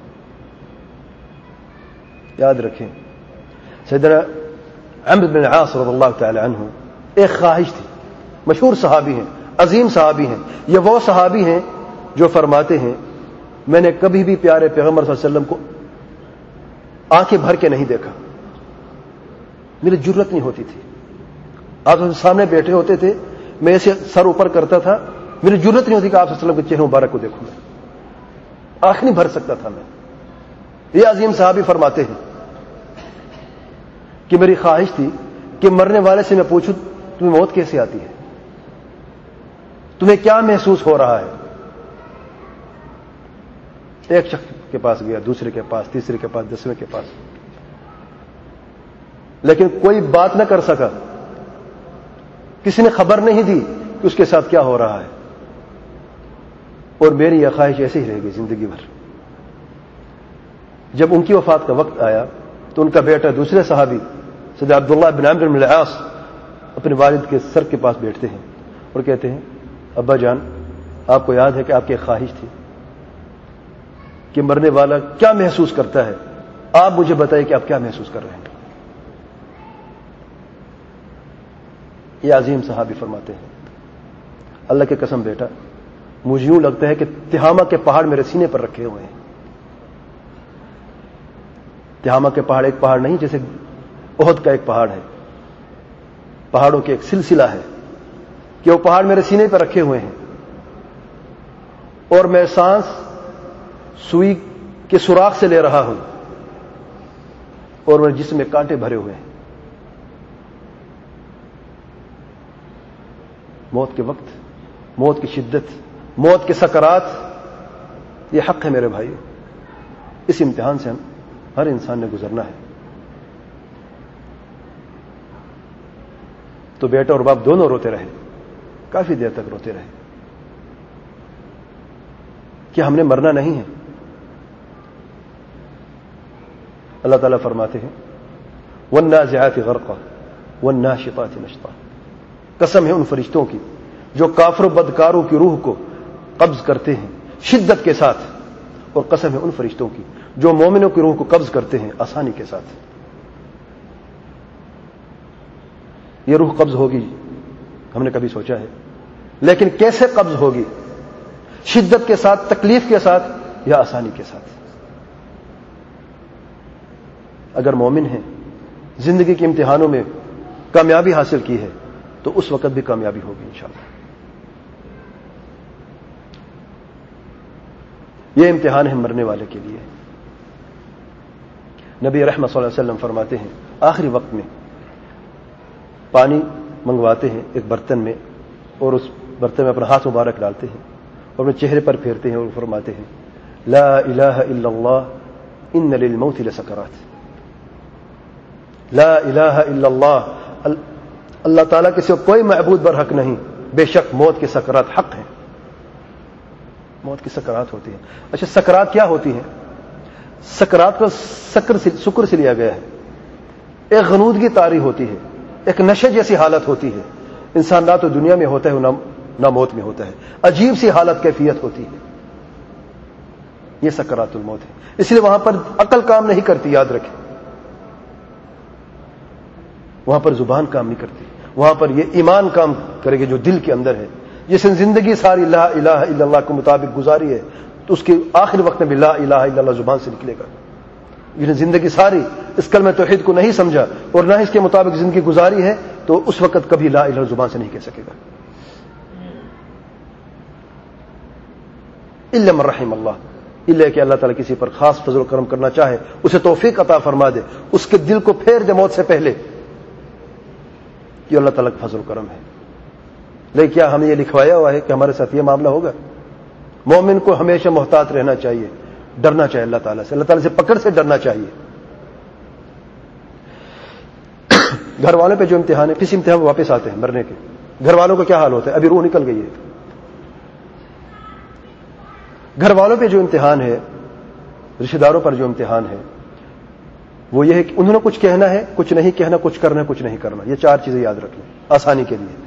یاد رکھیں, سیدنا عمرو بن العاص رضی اللہ تعالی عنہ ایک خواہش تھی. مشہور صحابی ہیں, عظیم صحابی ہیں. یہ وہ صحابی ہیں جو فرماتے ہیں میں نے کبھی بھی پیارے پیغمبر صلی اللہ علیہ وسلم کو آنکھیں بھر کے نہیں دیکھا, میری جرت نہیں ہوتی تھی. آپ سامنے بیٹھے ہوتے تھے, میں اسے سر اوپر کرتا تھا, میری جرت نہیں ہوتی کہ آپ صلی اللہ علیہ وسلم کے چہرے مبارک کو دیکھوں. میں آنکھ نہیں بھر سکتا تھا میں. یہ عظیم صحابی فرماتے ہیں کہ میری خواہش تھی کہ مرنے والے سے میں پوچھوں تمہیں موت کیسے آتی ہے, تمہیں کیا محسوس ہو رہا ہے. ایک شخص کے پاس گیا, دوسرے کے پاس, تیسرے کے پاس, 10ویں کے پاس, لیکن کوئی بات نہ کر سکا. کسی نے خبر نہیں دی کہ اس کے ساتھ کیا ہو رہا ہے. اور میری یہ خواہش ایسے ہی رہ گئی زندگی بھر. جب ان کی وفات کا وقت آیا تو ان کا بیٹا دوسرے صحابی سیدنا عبداللہ بن عمرو بن العاص اپنے والد کے سر کے پاس بیٹھتے ہیں. اور کہتے ہیں ابا جان آپ کو یاد ہے کہ آپ کی ایک خواہش تھی کہ مرنے والا کیا محسوس کرتا ہے، آپ مجھے بتائیے کہ آپ کیا محسوس کر رہے ہیں۔ یہ عظیم صحابی فرماتے ہیں اللہ کی قسم بیٹا مجھے یوں لگتا ہے کہ تہامہ کے پہاڑ میرے سینے پر رکھے ہوئے ہیں۔ تہامہ کے پہاڑ ایک پہاڑ نہیں، جیسے احد کا ایک پہاڑ ہے، پہاڑوں کے ایک سلسلہ ہے کہ وہ پہاڑ میرے سینے پر رکھے ہوئے ہیں، اور میں سانس سوئی کے سوراخ سے لے رہا ہوں، اور میرے جسم میں کانٹے بھرے ہوئے ہیں۔ موت کے وقت، موت کی شدت، موت کے سکرات، یہ حق ہے میرے بھائیو، اس امتحان سے ہر انسان نے گزرنا ہے۔ تو بیٹا اور باپ دونوں روتے رہے، کافی دیر تک روتے رہے کہ ہم نے مرنا نہیں ہے۔ اللہ تعالیٰ فرماتے ہیں وَالنَّازِعَاتِ غَرْقًا وَالنَّاشِطَاتِ نَشْطًا، قسم ہے ان فرشتوں کی جو کافر و بدکاروں کی روح کو قبض کرتے ہیں شدت کے ساتھ، اور قسم ہے ان فرشتوں کی جو مومنوں کی روح کو قبض کرتے ہیں آسانی کے ساتھ۔ یہ روح قبض ہوگی ہم نے کبھی سوچا ہے، لیکن کیسے قبض ہوگی؟ شدت کے ساتھ، تکلیف کے ساتھ، یا آسانی کے ساتھ؟ اگر مومن ہیں، زندگی کے امتحانوں میں کامیابی حاصل کی ہے تو اس وقت بھی کامیابی ہوگی انشاءاللہ۔ یہ امتحان ہے مرنے والے کے لیے۔ نبی رحمت صلی اللہ علیہ وسلم فرماتے ہیں آخری وقت میں پانی منگواتے ہیں ایک برتن میں، اور اس برتن میں اپنا ہاتھ مبارک ڈالتے ہیں اور اپنے چہرے پر پھیرتے ہیں اور فرماتے ہیں لا الہ الا اللہ ان للموت لسکرات، لا الہ الا اللہ، اللہ تعالیٰ کے سوا کوئی معبود برحق نہیں، بے شک موت کے سکرات حق ہیں، موت کی سکرات ہوتی ہیں۔ اچھا سکرات کیا ہوتی ہیں؟ سکرات کو سکر سے لیا گیا ہے، ایک غنودگی طاری ہوتی ہے، ایک نشے جیسی حالت ہوتی ہے، انسان نہ تو دنیا میں ہوتا ہے نہ موت میں ہوتا ہے، عجیب سی حالت کیفیت ہوتی ہے، یہ سکرات الموت ہے۔ اس لیے وہاں پر عقل کام نہیں کرتی، یاد رکھیں، وہاں پر زبان کام نہیں کرتی، وہاں پر یہ ایمان کام کرے گا جو دل کے اندر ہے۔ جس نے زندگی ساری لا الہ الا اللہ کے مطابق گزاری ہے تو اس کے آخری وقت میں بھی لا الہ الا اللہ زبان سے نکلے گا۔ جس نے زندگی ساری اس کلمہ توحید کو نہیں سمجھا اور نہ اس کے مطابق زندگی گزاری ہے تو اس وقت کبھی لا الہ زبان سے نہیں کہہ سکے گا۔ الا من رحم اللہ، الا کہ اللہ تعالیٰ کسی پر خاص فضل و کرم کرنا چاہے، اسے توفیق عطا فرما دے، اس کے دل کو پھیر دے موت سے پہلے، یہ اللہ تعالیٰ کا فضل و کرم ہے۔ لیکن کیا ہمیں یہ لکھوایا ہوا ہے کہ ہمارے ساتھ یہ معاملہ ہوگا؟ مومن کو ہمیشہ محتاط رہنا چاہیے، ڈرنا چاہیے اللہ تعالیٰ سے، اللہ تعالیٰ سے پکڑ سے ڈرنا چاہیے۔ گھر والوں پہ جو امتحان ہے، کسی امتحان میں واپس آتے ہیں مرنے کے، گھر والوں کا کیا حال ہوتا ہے؟ ابھی روح نکل گئی ہے۔ گھر والوں پہ جو امتحان ہے، رشتہ داروں پر جو امتحان ہے، وہ یہ ہے کہ انہوں نے کچھ کہنا ہے، کچھ نہیں کہنا، کچھ کرنا ہے، کچھ نہیں کرنا۔ یہ چار چیزیں یاد رکھ لیں آسانی کے لیے۔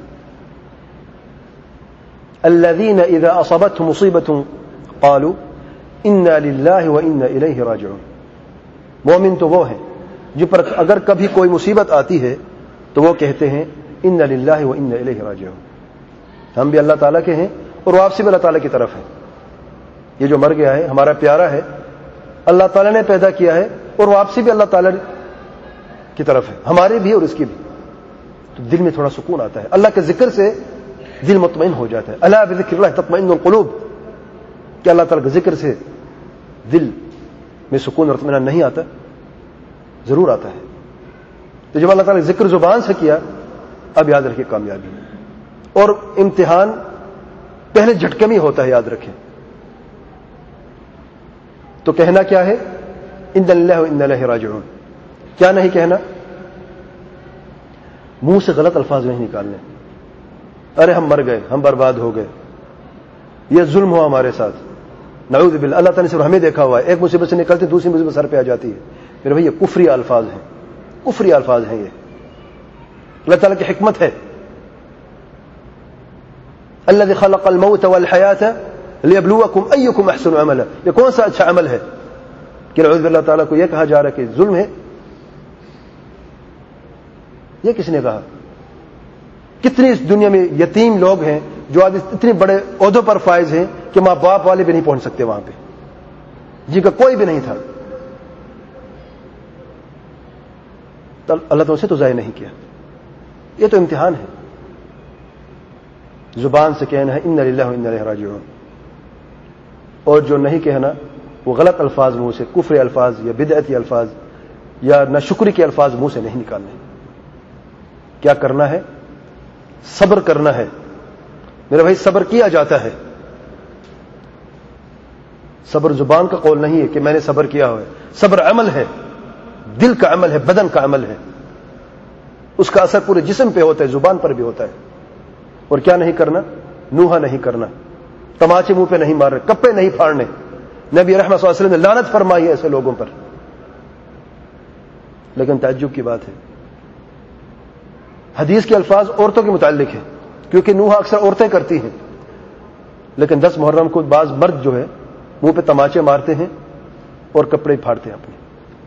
الذين اذا اصابتهم مصيبه قالوا انا لله وانا اليه راجعون، مومن تو وہ ہیں جن پر اگر کبھی کوئی مصیبت آتی ہے تو وہ کہتے ہیں انا للہ وانا الیہ راجعون، ہم بھی اللہ تعالیٰ کے ہیں اور واپسی بھی اللہ تعالیٰ کی طرف ہے۔ یہ جو مر گیا ہے ہمارا پیارا ہے، اللہ تعالیٰ نے پیدا کیا ہے اور واپسی بھی اللہ تعالیٰ کی طرف ہے، ہماری بھی اور اس کی بھی۔ تو دل میں تھوڑا سکون آتا ہے، اللہ کے ذکر سے دل مطمئن ہو جاتا ہے۔ الا بذکر اللہ تطمئن القلوب، کہ اللہ تعالیٰ کے ذکر سے دل میں سکون اور اطمینان نہیں آتا؟ ضرور آتا ہے۔ تو جب اللہ تعالیٰ نے ذکر زبان سے کیا، اب یاد رکھیے کامیابی، اور امتحان پہلے جھٹکے میں ہوتا ہے، یاد رکھیں۔ تو کہنا کیا ہے؟ انا للہ وانا الیہ راجعون، کیا نہیں کہنا؟ منہ سے غلط الفاظ نہیں نکالنے، ارے ہم مر گئے، ہم برباد ہو گئے، یہ ظلم ہوا ہمارے ساتھ، نعوذ باللہ۔ اللہ تعالیٰ نے صرف ہمیں دیکھا ہوا ہے، ایک مصیبت سے نکلتے دوسری مصیبت سر پہ آ جاتی ہے۔ میرے بھائی یہ کفری الفاظ ہیں، کفری الفاظ ہیں، یہ اللہ تعالیٰ کی حکمت ہے۔ الذي خلق الموت والحیاة لیبلوکم ایکم احسن عملا. یہ کون سا اچھا عمل ہے کہ نعوذ باللہ تعالیٰ کو یہ کہا جا رہا ہے کہ ظلم ہے؟ یہ کس نے کہا؟ کتنی اس دنیا میں یتیم لوگ ہیں جو آج اتنے بڑے عہدوں پر فائز ہیں کہ ماں باپ والے بھی نہیں پہنچ سکتے وہاں پہ، جن کا کوئی بھی نہیں تھا. تو اللہ تعالیٰ سے تو ضائع نہیں کیا. یہ تو امتحان ہے. زبان سے کہنا ہے انا للہ و انا الیہ راجعون، اور جو نہیں کہنا وہ غلط الفاظ منہ سے، کفر الفاظ یا بدعتی الفاظ یا ناشکری کے الفاظ منہ سے نہیں نکالنے. کیا کرنا ہے؟ صبر کرنا ہے. میرے بھائی صبر کیا جاتا ہے. صبر زبان کا قول نہیں ہے کہ میں نے صبر کیا ہوا ہے. صبر عمل ہے، دل کا عمل ہے، بدن کا عمل ہے. اس کا اثر پورے جسم پہ ہوتا ہے، زبان پر بھی ہوتا ہے. اور کیا نہیں کرنا؟ نوحہ نہیں کرنا، تماچے منہ پہ نہیں مارنے، کپڑے نہیں پھاڑنے. نبی رحمت صلی اللہ علیہ وسلم نے لعنت فرمائی ہے ایسے لوگوں پر. لیکن تعجب کی بات ہے، حدیث کے الفاظ عورتوں کے متعلق ہیں کیونکہ نوحہ اکثر عورتیں کرتی ہیں. لیکن 10 محرم کو بعض مرد جو ہے منہ پہ تماچے مارتے ہیں اور کپڑے پھاڑتے ہیں اپنے.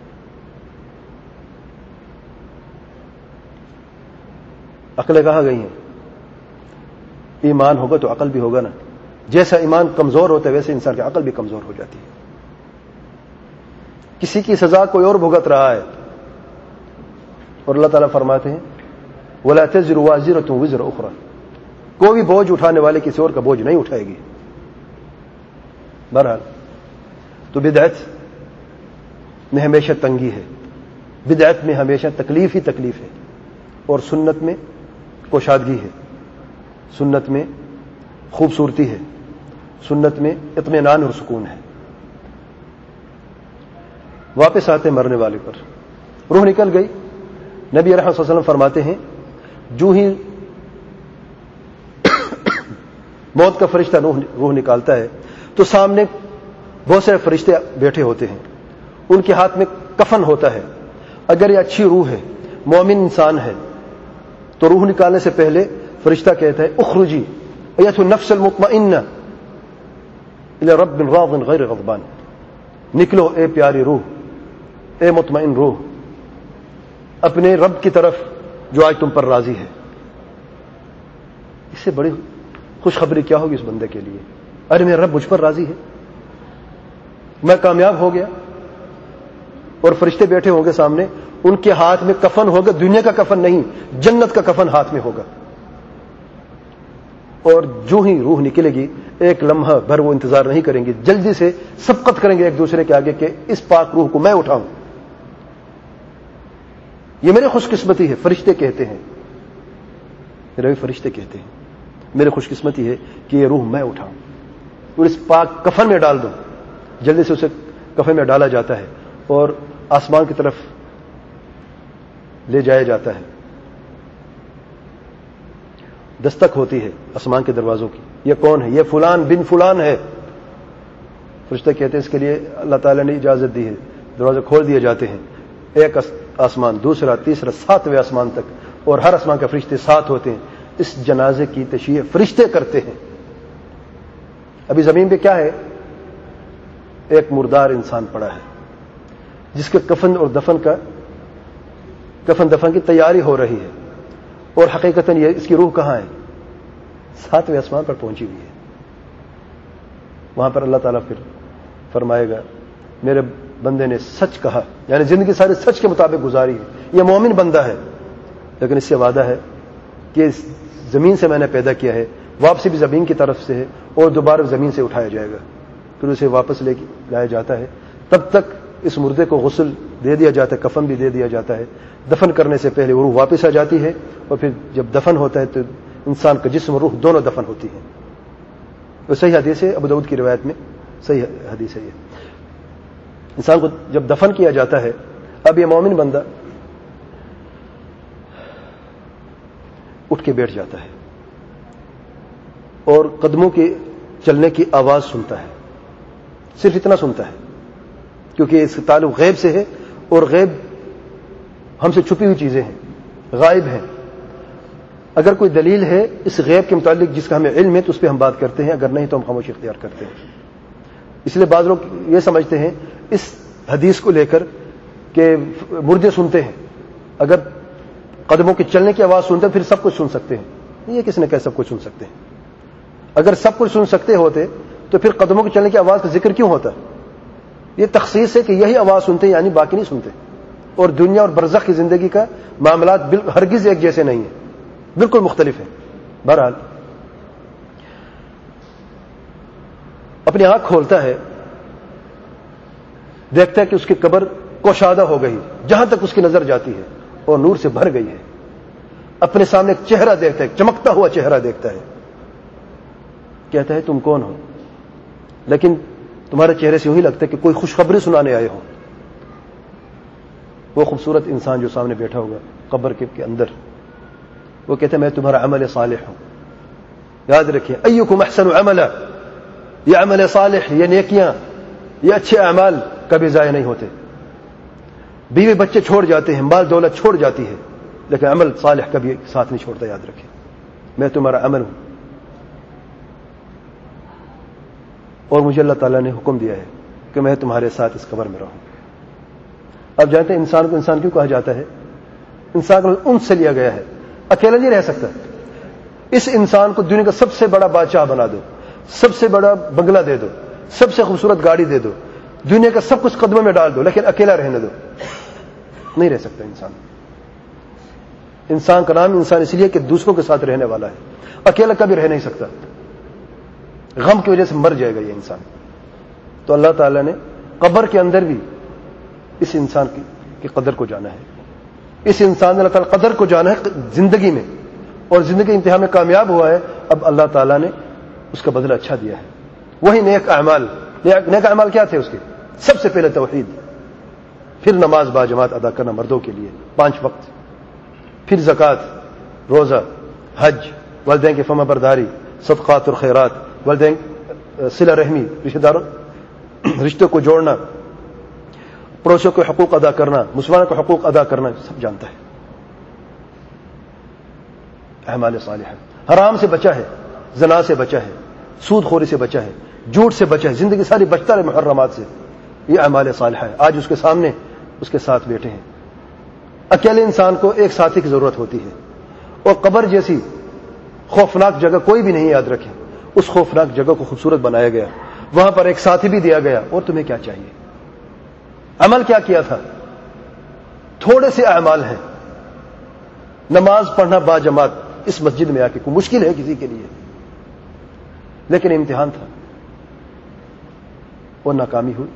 عقلیں کہاں گئی ہیں؟ ایمان ہوگا تو عقل بھی ہوگا نا. جیسا ایمان کمزور ہوتا ہے ویسے انسان کی عقل بھی کمزور ہو جاتی ہے. کسی کی سزا کوئی اور بھگت رہا ہے اور اللہ تعالیٰ فرماتے ہیں وَلَا تَزِرُ وَازِرَةٌ وِزْرَ أُخْرَى. کوئی بھی بوجھ اٹھانے والے کسی اور کا بوجھ نہیں اٹھائے گی. بہرحال تو بدعت میں ہمیشہ تنگی ہے، بدعت میں ہمیشہ تکلیف ہی تکلیف ہے، اور سنت میں کوشادگی ہے، سنت میں خوبصورتی ہے، سنت میں اطمینان اور سکون ہے. واپس آتے مرنے والے پر. روح نکل گئی. نبی رحمت صلی اللہ علیہ وسلم فرماتے ہیں جو ہی موت کا فرشتہ روح نکالتا ہے تو سامنے بہت سارے فرشتے بیٹھے ہوتے ہیں. ان کے ہاتھ میں کفن ہوتا ہے. اگر یہ اچھی روح ہے، مومن انسان ہے، تو روح نکالنے سے پہلے فرشتہ کہتا ہے اخرجی ایتھا النفس المطمئنہ الی رب راض غیر غضبان. نکلو اے پیاری روح، اے مطمئن روح، اپنے رب کی طرف جو آج تم پر راضی ہے. اس سے بڑی خوشخبری کیا ہوگی اس بندے کے لیے؟ ارے میرا رب مجھ پر راضی ہے، میں کامیاب ہو گیا. اور فرشتے بیٹھے ہوں گے سامنے، ان کے ہاتھ میں کفن ہوگا، دنیا کا کفن نہیں، جنت کا کفن ہاتھ میں ہوگا. اور جو ہی روح نکلے گی ایک لمحہ بھر وہ انتظار نہیں کریں گے، جلدی سے سبقت کریں گے ایک دوسرے کے آگے کہ اس پاک روح کو میں اٹھاؤں. یہ میری خوش قسمتی ہے. فرشتے کہتے ہیں، میرے بھی فرشتے کہتے ہیں میری خوش قسمتی ہے کہ یہ روح میں اٹھاؤں اور اس پاک کفن میں ڈال دوں. جلدی سے اسے کفن میں ڈالا جاتا ہے اور آسمان کی طرف لے جایا جاتا ہے. دستک ہوتی ہے آسمان کے دروازوں کی. یہ کون ہے؟ یہ فلان بن فلان ہے. فرشتے کہتے ہیں اس کے لیے اللہ تعالیٰ نے اجازت دی ہے. دروازے کھول دیے جاتے ہیں، ایک آسمان، دوسرا، تیسرا، 7ویں آسمان تک، اور ہر آسمان کے فرشتے 7 ہوتے ہیں. اس جنازے کی تشییع فرشتے کرتے ہیں. ابھی زمین پہ کیا ہے؟ ایک مردار انسان پڑا ہے جس کے کفن اور دفن کی تیاری ہو رہی ہے. اور حقیقتاً یہ اس کی روح کہاں ہے؟ 7ویں آسمان پر پہنچی ہوئی ہے. وہاں پر اللہ تعالیٰ پھر فرمائے گا میرے بندے نے سچ کہا، یعنی زندگی ساری سچ کے مطابق گزاری ہے، یہ مومن بندہ ہے. لیکن اس سے وعدہ ہے کہ زمین سے میں نے پیدا کیا ہے، واپسی بھی زمین کی طرف سے ہے، اور دوبارہ زمین سے اٹھایا جائے گا. پھر اسے واپس لے لایا جاتا ہے. تب تک اس مردے کو غسل دے دیا جاتا ہے، کفن بھی دے دیا جاتا ہے. دفن کرنے سے پہلے وہ روح واپس آ جاتی ہے، اور پھر جب دفن ہوتا ہے تو انسان کا جسم اور روح دونوں دفن ہوتی ہیں. وہ صحیح حدیث ہے، ابو داؤد کی روایت میں صحیح حدیث ہے. یہ انسان کو جب دفن کیا جاتا ہے، اب یہ مومن بندہ اٹھ کے بیٹھ جاتا ہے اور قدموں کے چلنے کی آواز سنتا ہے. صرف اتنا سنتا ہے کیونکہ اس کا تعلق غیب سے ہے، اور غیب ہم سے چھپی ہوئی چیزیں ہیں، غائب ہیں. اگر کوئی دلیل ہے اس غیب کے متعلق جس کا ہمیں علم ہے تو اس پہ ہم بات کرتے ہیں، اگر نہیں تو ہم خاموشی اختیار کرتے ہیں. اس لیے بعض لوگ یہ سمجھتے ہیں اس حدیث کو لے کر کہ مردے سنتے ہیں، اگر قدموں کے چلنے کی آواز سنتے ہیں پھر سب کچھ سن سکتے ہیں. یہ کس نے کہا سب کچھ سن سکتے ہیں؟ اگر سب کچھ سن سکتے ہوتے تو پھر قدموں کے چلنے کی آواز کا ذکر کیوں ہوتا؟ یہ تخصیص ہے کہ یہی آواز سنتے یعنی باقی نہیں سنتے. اور دنیا اور برزخ کی زندگی کا معاملات ہرگز ایک جیسے نہیں ہیں، بالکل مختلف ہیں. بہرحال اپنی آنکھ کھولتا ہے، دیکھتا ہے کہ اس کی قبر کوشادہ ہو گئی جہاں تک اس کی نظر جاتی ہے اور نور سے بھر گئی ہے. اپنے سامنے ایک چہرہ دیکھتا ہے، چمکتا ہوا چہرہ دیکھتا ہے. کہتا ہے تم کون ہو؟ لیکن تمہارے چہرے سے یوں ہی لگتا ہے کہ کوئی خوشخبری سنانے آئے ہو. وہ خوبصورت انسان جو سامنے بیٹھا ہوگا قبر کے اندر، وہ کہتا ہے میں تمہارا عمل صالح ہوں. یاد رکھیں ایکم احسن عملا، یہ عمل صالح، یہ نیکیاں، یہ اچھے اعمال کبھی ضائع نہیں ہوتے. بیوی بچے چھوڑ جاتے ہیں، مال دولت چھوڑ جاتی ہے، لیکن عمل صالح کبھی ساتھ نہیں چھوڑتا. یاد رکھیں میں تمہارا عمل ہوں. اور مجھے اللہ تعالیٰ نے حکم دیا ہے کہ میں تمہارے ساتھ اس قبر میں رہوں. اب جانتے ہیں انسان کو انسان کیوں کہا جاتا ہے؟ انسان کو ان سے لیا گیا ہے، اکیلا نہیں رہ سکتا. اس انسان کو دنیا کا سب سے بڑا بادشاہ بنا دو، سب سے بڑا بنگلہ دے دو، سب سے خوبصورت گاڑی دے دو، دنیا کا سب کچھ قدموں میں ڈال دو، لیکن اکیلا رہنے دو، نہیں رہ سکتا انسان. انسان کا نام انسان اس لیے کہ دوسروں کے ساتھ رہنے والا ہے، اکیلا کبھی رہ نہیں سکتا، غم کی وجہ سے مر جائے گا یہ انسان. تو اللہ تعالیٰ نے قبر کے اندر بھی اس انسان کی قدر کو جانا ہے. اس انسان نے اللہ تعالیٰ قدر کو جانا ہے زندگی میں، اور زندگی امتحان میں کامیاب ہوا ہے. اب اللہ تعالیٰ نے اس کا بدلہ اچھا دیا ہے. وہی نیک اعمال. نیک اعمال کیا تھے اس کے؟ سب سے پہلے توحید، پھر نماز باجماعت ادا کرنا مردوں کے لیے 5 وقت، پھر زکوٰۃ، روزہ، حج، والدین کی فرما برداری، صدقات اور خیرات، والدین صلہ رحمی، رشتہ داروں رشتوں کو جوڑنا، پڑوسیوں کے حقوق ادا کرنا، مسلمانوں کے حقوق ادا کرنا، سب جانتا ہے. اعمال صالحہ. حرام سے بچا ہے، زنا سے بچا ہے، سود خوری سے بچا ہے، جھوٹ سے بچا ہے، زندگی ساری بچتا رہے محرمات سے. یہ اعمال صالحہ ہے. آج اس کے سامنے اس کے ساتھ بیٹھے ہیں. اکیلے انسان کو ایک ساتھی کی ضرورت ہوتی ہے، اور قبر جیسی خوفناک جگہ کوئی بھی نہیں. یاد رکھیں اس خوفناک جگہ کو خوبصورت بنایا گیا، وہاں پر ایک ساتھی بھی دیا گیا. اور تمہیں کیا چاہیے؟ عمل کیا کیا تھا؟ تھوڑے سے اعمال ہیں. نماز پڑھنا باجماعت اس مسجد میں آ کے کوئی مشکل ہے کسی کے لیے؟ لیکن امتحان تھا اور ناکامی ہوئی.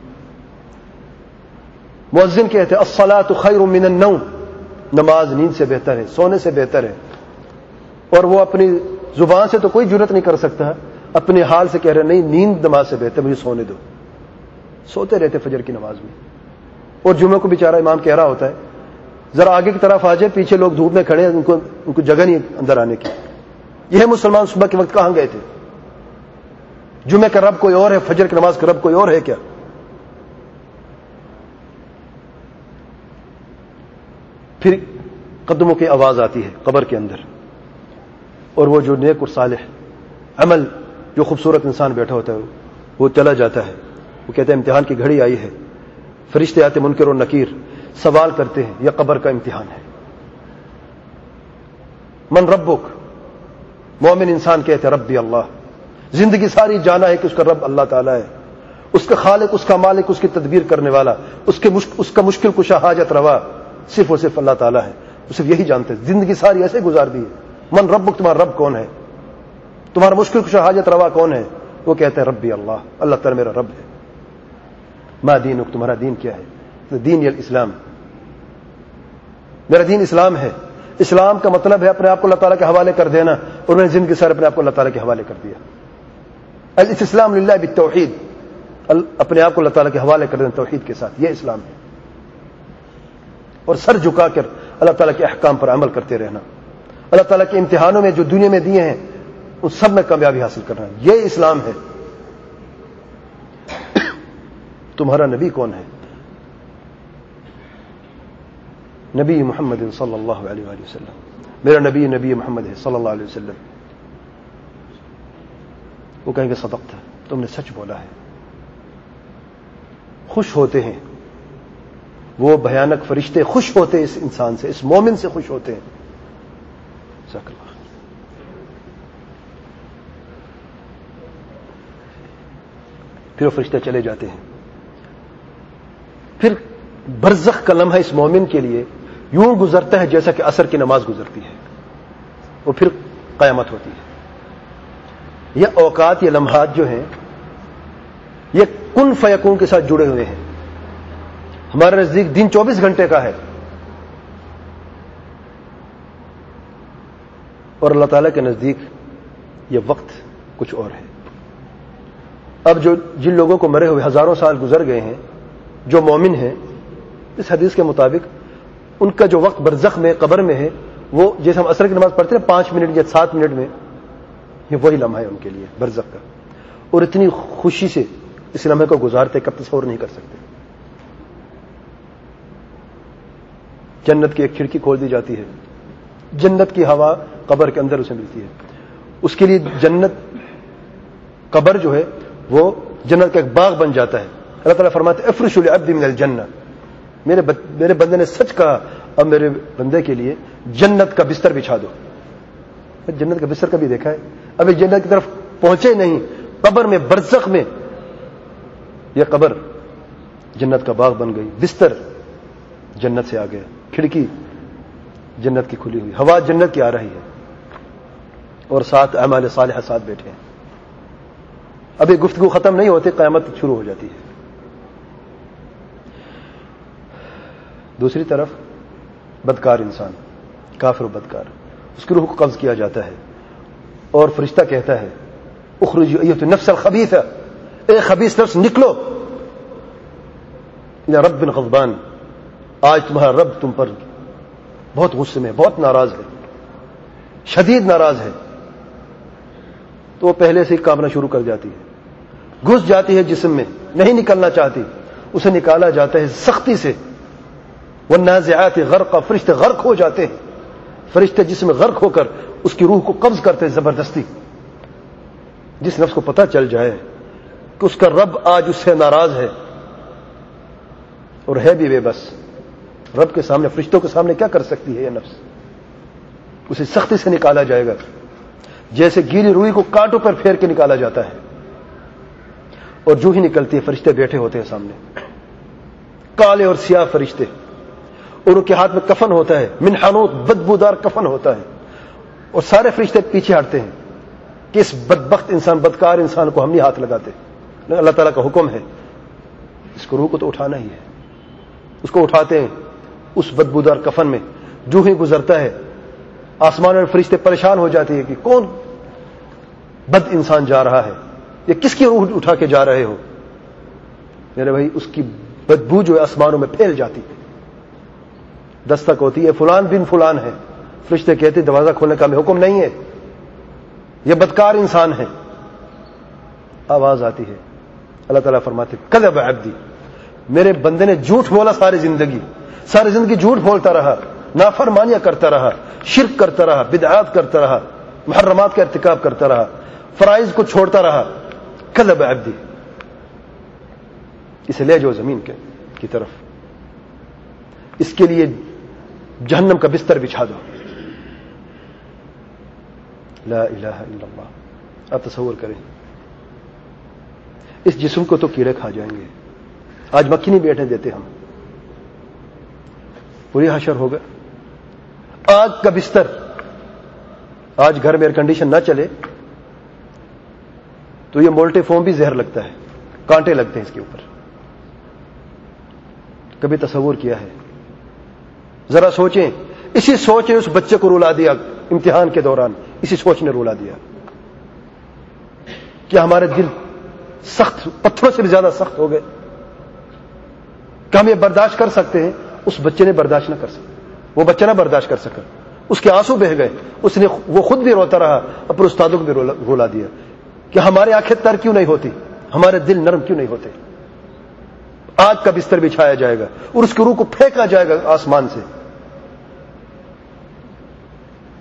مؤذن کہتے ہیں الصلاۃ خیر من النوم، نماز نیند سے بہتر ہے، سونے سے بہتر ہے. اور وہ اپنی زبان سے تو کوئی جرت نہیں کر سکتا، اپنے حال سے کہہ رہے نہیں نیند نماز سے بہتر، مجھے سونے دو. سوتے رہتے فجر کی نماز میں. اور جمعہ کو بیچارہ امام کہہ رہا ہوتا ہے ذرا آگے کی طرف آ جائے، پیچھے لوگ دھوپ میں کھڑے ہیں، ان کو جگہ نہیں اندر آنے کی. یہ مسلمان صبح کے وقت کہاں گئے تھے؟ جمعہ کا رب کوئی اور ہے، فجر کی نماز کا رب کوئی اور ہے کیا؟ پھر قدموں کی آواز آتی ہے قبر کے اندر، اور وہ جو نیک اور صالح عمل جو خوبصورت انسان بیٹھا ہوتا ہے وہ چلا جاتا ہے. وہ کہتے ہیں امتحان کی گھڑی آئی ہے. فرشتے آتے منکر اور نکیر، سوال کرتے ہیں. یہ قبر کا امتحان ہے. من ربک؟ مومن انسان کہتے ہیں ربی اللہ. زندگی ساری جانا ہے کہ اس کا رب اللہ تعالیٰ ہے، اس کا خالق، اس کا مالک، اس کی تدبیر کرنے والا، اس کا مشکل کشا، حاجت روا صرف اور صرف اللہ تعالیٰ ہے. وہ صرف یہی جانتے ہیں. زندگی ساری ایسے گزار دی ہے. من ربک، تمہارا رب کون ہے؟ تمہارا مشکل کشا حاجت روا کون ہے؟ وہ کہتے ہیں ربی اللہ، اللہ تعالیٰ میرا رب ہے. ما دینک، تمہارا دین کیا ہے؟ دین الاسلام، میرا دین اسلام ہے. اسلام کا مطلب ہے اپنے آپ کو اللہ تعالیٰ کے حوالے کر دینا، اور میں نے زندگی سارے اپنے آپ کو اللہ تعالیٰ کے حوالے کر دیا. الاستسلام للہ بالتوحید، اپنے آپ کو اللہ تعالیٰ کے حوالے کر دینا توحید کے ساتھ، یہ اسلام ہے. اور سر جھکا کر اللہ تعالیٰ کے احکام پر عمل کرتے رہنا. اللہ تعالیٰ کے امتحانوں میں جو دنیا میں دیے ہیں ان سب میں کامیابی حاصل کرنا، یہ اسلام ہے. تمہارا نبی کون ہے؟ نبی محمد صلی اللہ علیہ وآلہ وسلم. میرا نبی نبی محمد ہے صلی اللہ علیہ وسلم. وہ کہیں گے صدقت، تم نے سچ بولا ہے. خوش ہوتے ہیں وہ بھیانک فرشتے، خوش ہوتے ہیں اس انسان سے، اس مومن سے خوش ہوتے ہیں. جزاک اللہ. پھر وہ فرشتے چلے جاتے ہیں. پھر برزخ کا لمحہ اس مومن کے لیے یوں گزرتا ہے جیسا کہ عصر کی نماز گزرتی ہے، اور پھر قیامت ہوتی ہے. یہ اوقات، یہ لمحات جو ہیں یہ کن فیکون کے ساتھ جڑے ہوئے ہیں. ہمارے نزدیک دن 24 گھنٹے کا ہے، اور اللہ تعالیٰ کے نزدیک یہ وقت کچھ اور ہے. اب جن لوگوں کو مرے ہوئے ہزاروں سال گزر گئے ہیں، جو مومن ہیں، اس حدیث کے مطابق ان کا جو وقت برزخ میں، قبر میں ہے، وہ جیسے ہم عصر کی نماز پڑھتے ہیں 5 منٹ یا 7 منٹ میں، یہ وہی لمحہ ہے ان کے لیے برزخ کا. اور اتنی خوشی سے اس لمحے کو گزارتے کب تصور نہیں کر سکتے. جنت کی ایک کھڑکی کھول دی جاتی ہے، جنت کی ہوا قبر کے اندر اسے ملتی ہے. اس کے لیے جنت، قبر جو ہے وہ جنت کا ایک باغ بن جاتا ہے. اللہ تعالیٰ فرماتے ہیں افرشوا لعبدی من الجنہ، میرے بندے نے سچ کہا، اب میرے بندے کے لیے جنت کا بستر بچھا دو. جنت کا بستر کبھی دیکھا ہے؟ ابھی جنت کی طرف پہنچے نہیں. قبر میں، برزخ میں یہ قبر جنت کا باغ بن گئی. بستر جنت سے آ گیا، کھڑکی جنت کی کھلی ہوئی، ہوا جنت کی آ رہی ہے، اور ساتھ اعمال صالحہ ساتھ بیٹھے ہیں. ابھی گفتگو ختم نہیں ہوتی، قیامت شروع ہو جاتی ہے. دوسری طرف بدکار انسان، کافر و بدکار، اس کی روح کو قبض کیا جاتا ہے، اور فرشتہ کہتا ہے اخرجی ایتھا النفس الخبیثہ، اے خبیث نفس نکلو، الی رب غضبان، آج تمہارا رب تم پر بہت غصے میں، بہت ناراض ہے، شدید ناراض ہے. تو وہ پہلے سے ہی کانپنا شروع کر جاتی ہے، گھس جاتی ہے جسم میں، نہیں نکلنا چاہتی. اسے نکالا جاتا ہے سختی سے. والنازعات غرقا، فرشتے غرق ہو جاتے ہیں، فرشتے جسم میں غرق ہو کر اس کی روح کو قبض کرتے ہیں زبردستی. جس نفس کو پتہ چل جائے کہ اس کا رب آج اس سے ناراض ہے اور ہے بھی بے بس، رب کے سامنے، فرشتوں کے سامنے کیا کر سکتی ہے یہ نفس؟ اسے سختی سے نکالا جائے گا، جیسے گیلی روئی کو کانٹوں پر پھیر کے نکالا جاتا ہے. اور جو ہی نکلتی ہے، فرشتے بیٹھے ہوتے ہیں سامنے، کالے اور سیاہ فرشتے، اور ان کے ہاتھ میں کفن ہوتا ہے، من حنوط، بدبودار کفن ہوتا ہے. اور سارے فرشتے پیچھے ہٹتے ہیں کہ اس بدبخت انسان، بدکار انسان کو ہم نہیں ہاتھ لگاتے. اللہ تعالیٰ کا حکم ہے، اس کو روح کو تو اٹھانا ہی ہے. اس کو اٹھاتے ہیں اس بدبودار کفن میں. جو ہی گزرتا ہے، آسمان اور فرشتے پریشان ہو جاتے ہیں کہ کون بد انسان جا رہا ہے، یہ کس کی روح اٹھا کے جا رہے ہو؟ میرے بھائی، اس کی بدبو جو ہے آسمانوں میں پھیل جاتی ہے، دستک ہوتی ہے، فلان بن فلان ہے. فرشتے کہتے دروازہ کھولنے کا ہمیں حکم نہیں ہے، یہ بدکار انسان ہے. آواز آتی ہے، اللہ تعالیٰ فرماتے کذب عبدی، میرے بندے نے جھوٹ بولا ساری زندگی جھوٹ بولتا رہا، نافرمانیاں کرتا رہا، شرک کرتا رہا، بدعات کرتا رہا، محرمات کا ارتکاب کرتا رہا، فرائض کو چھوڑتا رہا. کذب عبدی، اسے لے جاؤ زمین کی طرف، اس کے لیے جہنم کا بستر بچھا دو. لا الہ الا اللہ. آپ تصور کریں، اس جسم کو تو کیڑے کھا جائیں گے، آج مکھی نہیں بیٹھنے دیتے ہم، پوری حشر ہوگا. آگ کا بستر، آج گھر میں ایئر کنڈیشن نہ چلے تو یہ مولٹے فوم بھی زہر لگتا ہے، کانٹے لگتے ہیں اس کے اوپر. کبھی تصور کیا ہے؟ ذرا سوچیں، اسی سوچ نے اس بچے کو رلا دیا امتحان کے دوران، اسی سوچ نے رلا دیا کہ ہمارے دل سخت، پتھروں سے بھی زیادہ سخت ہو گئے کہ ہم یہ برداشت کر سکتے ہیں. اس بچے نے برداشت نہ کر سکا، وہ بچہ نہ برداشت کر سکا، اس کے آنسو بہہ گئے، وہ خود بھی روتا رہا، اپنے استادوں کو بھی رلا دیا کہ ہماری آنکھیں تر کیوں نہیں ہوتی، ہمارے دل نرم کیوں نہیں ہوتے. آگ کا بستر بچھایا جائے گا اور اس کی روح کو پھینکا جائے گا آسمان سے.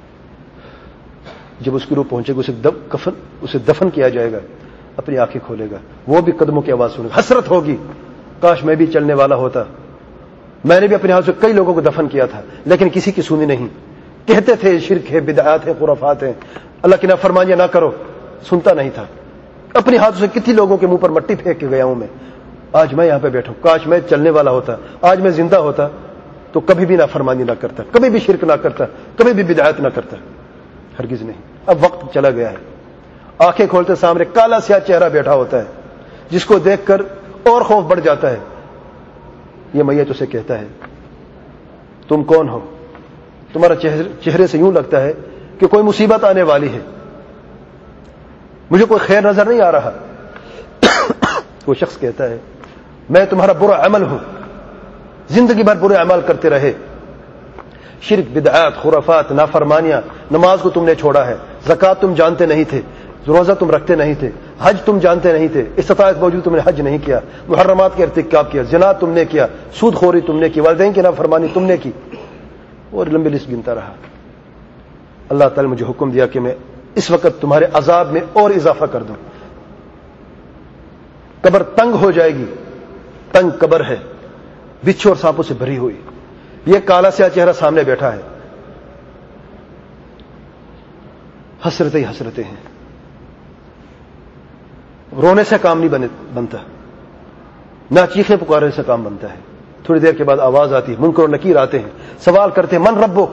جب اس کی روح پہنچے گا اسے دفن کیا جائے گا، اپنی آنکھیں کھولے گا، وہ بھی قدموں کی آواز سنے گا، حسرت ہوگی کاش میں بھی چلنے والا ہوتا، میں نے بھی اپنے ہاتھ سے کئی لوگوں کو دفن کیا تھا لیکن کسی کی سنی نہیں، کہتے تھے شرک ہے، بدعات ہے، خرافات ہیں، اللہ کی نافرمانیاں نہ کرو، سنتا نہیں تھا، اپنے ہاتھوں سے کتنی لوگوں کے منہ پر مٹی پھینک کے گیا ہوں میں، آج میں یہاں پہ بیٹھا ہوں، کاش میں چلنے والا ہوتا، آج میں زندہ ہوتا تو کبھی بھی نافرمانی نہ کرتا، کبھی بھی شرک نہ کرتا، کبھی بھی بدعات نہ کرتا، ہرگز نہیں۔ اب وقت چلا گیا ہے، آنکھیں کھولتے سامنے کالا سیاہ چہرہ بیٹھا ہوتا ہے جس کو دیکھ کر اور خوف بڑھ جاتا ہے، یہ میت اسے کہتا ہے تم کون ہو؟ تمہارا چہرے سے یوں لگتا ہے کہ کوئی مصیبت آنے والی ہے، مجھے کوئی خیر نظر نہیں آ رہا۔ وہ شخص کہتا ہے میں تمہارا برا عمل ہوں، زندگی بھر برے اعمال کرتے رہے، شرک، بدعات، خرافات، نافرمانیاں، نماز کو تم نے چھوڑا ہے، زکوٰۃ تم جانتے نہیں تھے، روزہ تم رکھتے نہیں تھے، حج تم جانتے نہیں تھے، استطاعت موجود تم نے حج نہیں کیا، محرمات کے ارتکاب کیا، زنا تم نے کیا، سود خوری تم نے کی، والدین کی نافرمانی تم نے کی، اور لمبی لسٹ گنتا رہا۔ اللہ تعالی نے مجھے حکم دیا کہ میں اس وقت تمہارے عذاب میں اور اضافہ کر دوں، قبر تنگ ہو جائے گی، تنگ قبر ہے، بچھو اور سانپوں سے بھری ہوئی، یہ کالا سیاہ چہرہ سامنے بیٹھا ہے، حسرتیں ہی حسرتیں ہیں، رونے سے کام نہیں بنتا، نہ چیخیں پکارنے سے کام بنتا ہے۔ تھوڑی دیر کے بعد آواز آتی ہے، منکر و نکیر آتے ہیں، سوال کرتے ہیں من ربک،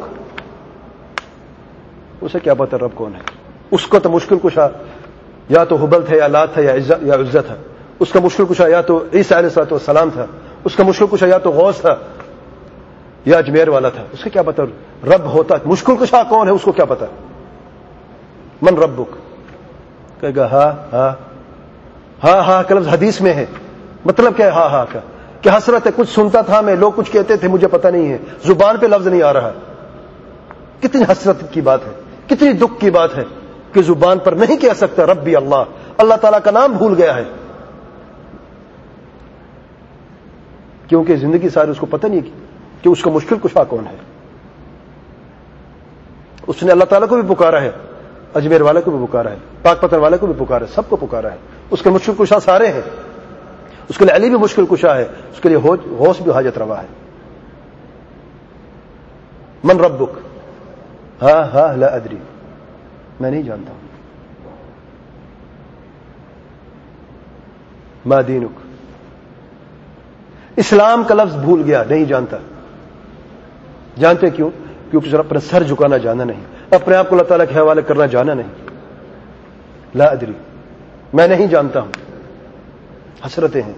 اسے کیا پتا رب کون ہے؟ اس کو تو مشکل کشا یا تو حبل تھا یا لات تھا یا عزا تھا، اس کا مشکل کشا یا تو عیسیٰ علیہ السلام تھا، اس کا مشکل کشا یا تو غوث تھا یا اجمیر والا تھا، اسے کیا پتا رب ہوتا، مشکل کشا کون ہے اس کو کیا پتا؟ من ربک کہے گا ہاں ہاں ہاں ہاں کا لفظ حدیث میں ہے، مطلب کیا ہے ہاں ہاں کا؟ کہ حسرت ہے، کچھ سنتا تھا میں، لوگ کچھ کہتے تھے مجھے پتہ نہیں ہے، زبان پہ لفظ نہیں آ رہا، کتنی حسرت کی بات ہے، کتنی دکھ کی بات ہے کہ زبان پر نہیں کہہ سکتا ربی اللہ، اللہ تعالیٰ کا نام بھول گیا ہے، کیونکہ زندگی ساری اس کو پتہ نہیں کہ اس کا مشکل کشا کون ہے۔ اس نے اللہ تعالیٰ کو بھی پکارا ہے، اجمیر والے کو بھی پکارا ہے، پاک پتن والے کو بھی پکارا ہے، سب کو پکارا ہے، اس کے مشکل کشا سارے ہیں، اس کے لیے علی بھی مشکل کشا ہے، اس کے لیے غوث بھی حاجت روا ہے۔ من ربک، ہاں ہاں لا ادری، میں نہیں جانتا ہوں۔ ما دینک، اسلام کا لفظ بھول گیا، نہیں جانتا۔ جانتے کیوں؟ کیونکہ اپنا سر جھکانا جانا نہیں، اپنے آپ کو اللہ تعالیٰ کے حوالے کرنا جانا نہیں۔ لا ادری، میں نہیں جانتا ہوں، حسرتیں ہیں۔